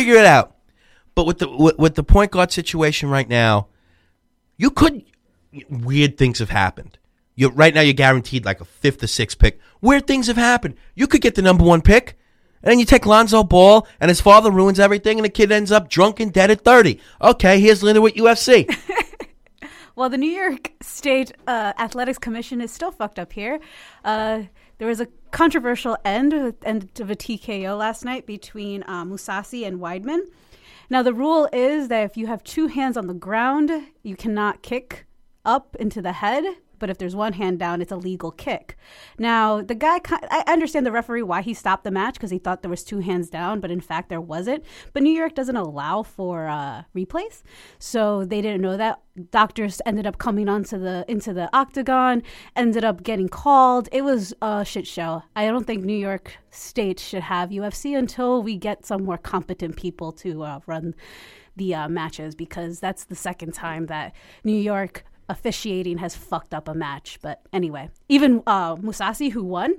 But with the point guard situation right now, weird things have happened. Right now you're guaranteed like a 5th or 6th pick. Weird things have happened. You could get the number 1 pick, and then you take Lonzo Ball, and his father ruins everything, and the kid ends up drunk and dead at 30. Okay, here's Linda with UFC. Well, the New York State Athletics Commission is still fucked up here. There was a controversial end of a TKO last night between Mousasi and Weidman. Now, the rule is that if you have 2 hands on the ground, you cannot kick up into the head. but if there's one hand down, it's a legal kick. Now, the guy, I understand the referee why he stopped the match because he thought there was 2 hands down, but in fact there wasn't. But New York doesn't allow for replays, so they didn't know that. Doctors ended up coming into the octagon, ended up getting called. It was a shit show. I don't think New York State should have UFC until we get some more competent people to run the matches, because that's the second time that New York officiating has fucked up a match. But anyway, even Mousasi, who won,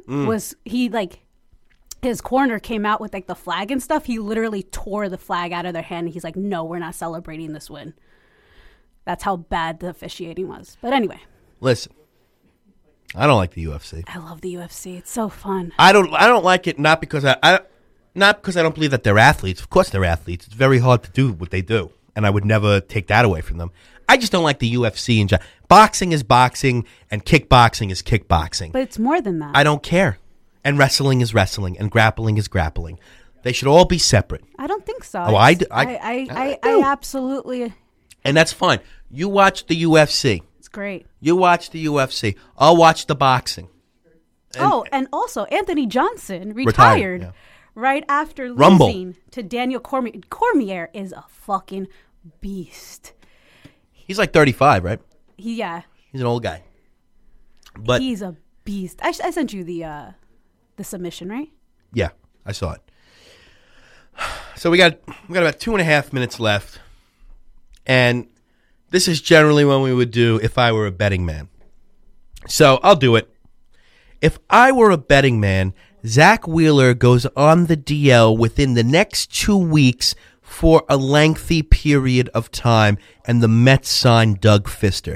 his corner came out with like the flag and stuff. He literally tore the flag out of their hand. And he's like, no, we're not celebrating this win. That's how bad the officiating was. But anyway. Listen, I don't like the UFC. I love the UFC. It's so fun. I don't like it not because I don't believe that they're athletes. Of course they're athletes. It's very hard to do what they do, and I would never take that away from them. I just don't like the UFC. Boxing is boxing, and kickboxing is kickboxing. But it's more than that. I don't care. And wrestling is wrestling, and grappling is grappling. They should all be separate. I don't think so. Oh, I do. I absolutely. And that's fine. You watch the UFC. It's great. You watch the UFC. I'll watch the boxing. And also Anthony Johnson retired right after Rumble. losing to Daniel Cormier. Cormier is a fucking beast. He's like 35, right? He's an old guy. But he's a beast. I sent you the submission, right? Yeah, I saw it. So we got about 2.5 minutes left. And this is generally what we would do if I were a betting man. So I'll do it. If I were a betting man, Zach Wheeler goes on the DL within the next 2 weeks for a lengthy period of time, and the Mets sign Doug Fister.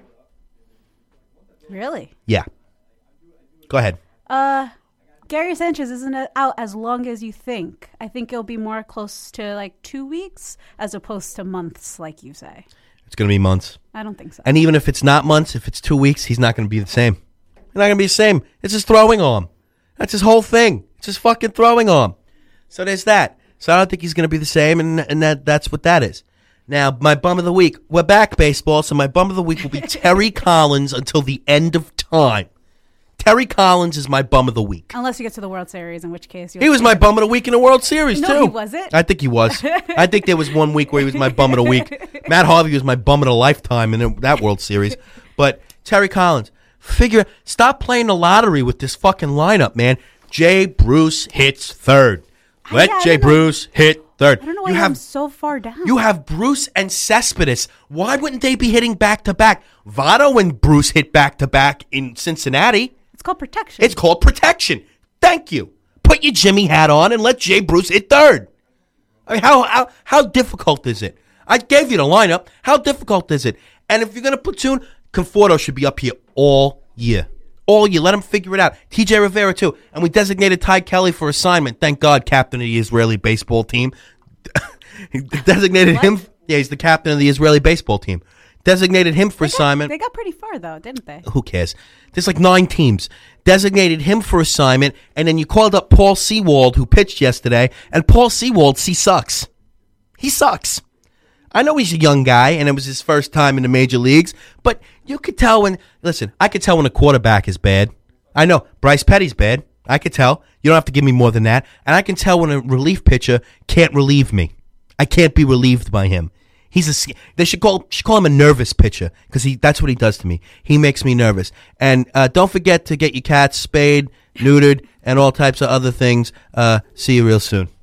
Really? Yeah. Go ahead. Gary Sanchez isn't out as long as you think. I think it'll be more close to like 2 weeks as opposed to months, like you say. It's going to be months. I don't think so. And even if it's not months, if it's 2 weeks, he's not going to be the same. He's not going to be the same. It's his throwing arm. That's his whole thing. It's his fucking throwing arm. So there's that. So I don't think he's going to be the same, and that's what that is. Now, my bum of the week. We're back, baseball, so my bum of the week will be Terry Collins until the end of time. Terry Collins is my bum of the week. Unless you get to the World Series, in which case... He was my bum of the week in the World Series, too. No, he wasn't. I think he was. I think there was 1 week where he was my bum of the week. Matt Harvey was my bum of the lifetime in that World Series. But Terry Collins, stop playing the lottery with this fucking lineup, man. Jay Bruce hits third. Let Jay Bruce hit third. I don't know why I'm so far down. You have Bruce and Cespedes. Why wouldn't they be hitting back-to-back? Votto and Bruce hit back-to-back in Cincinnati. It's called protection. It's called protection. Thank you. Put your Jimmy hat on and let Jay Bruce hit third. I mean, how difficult is it? I gave you the lineup. How difficult is it? And if you're going to platoon, Conforto should be up here all year. All year. Let him figure it out. TJ Rivera, too. And we designated Ty Kelly for assignment. Thank God, captain of the Israeli baseball team. He designated him. Yeah, he's the captain of the Israeli baseball team. Designated him for assignment. They got pretty far, though, didn't they? Who cares? There's like 9 teams. Designated him for assignment, and then you called up Paul Sewald, who pitched yesterday, and Paul Sewald, he sucks. He sucks. I know he's a young guy, and it was his first time in the major leagues, but you could tell I could tell when a quarterback is bad. I know, Bryce Petty's bad. I could tell. You don't have to give me more than that. And I can tell when a relief pitcher can't relieve me. I can't be relieved by him. They should call him a nervous pitcher, because that's what he does to me. He makes me nervous. And don't forget to get your cats spayed, neutered, and all types of other things. See you real soon.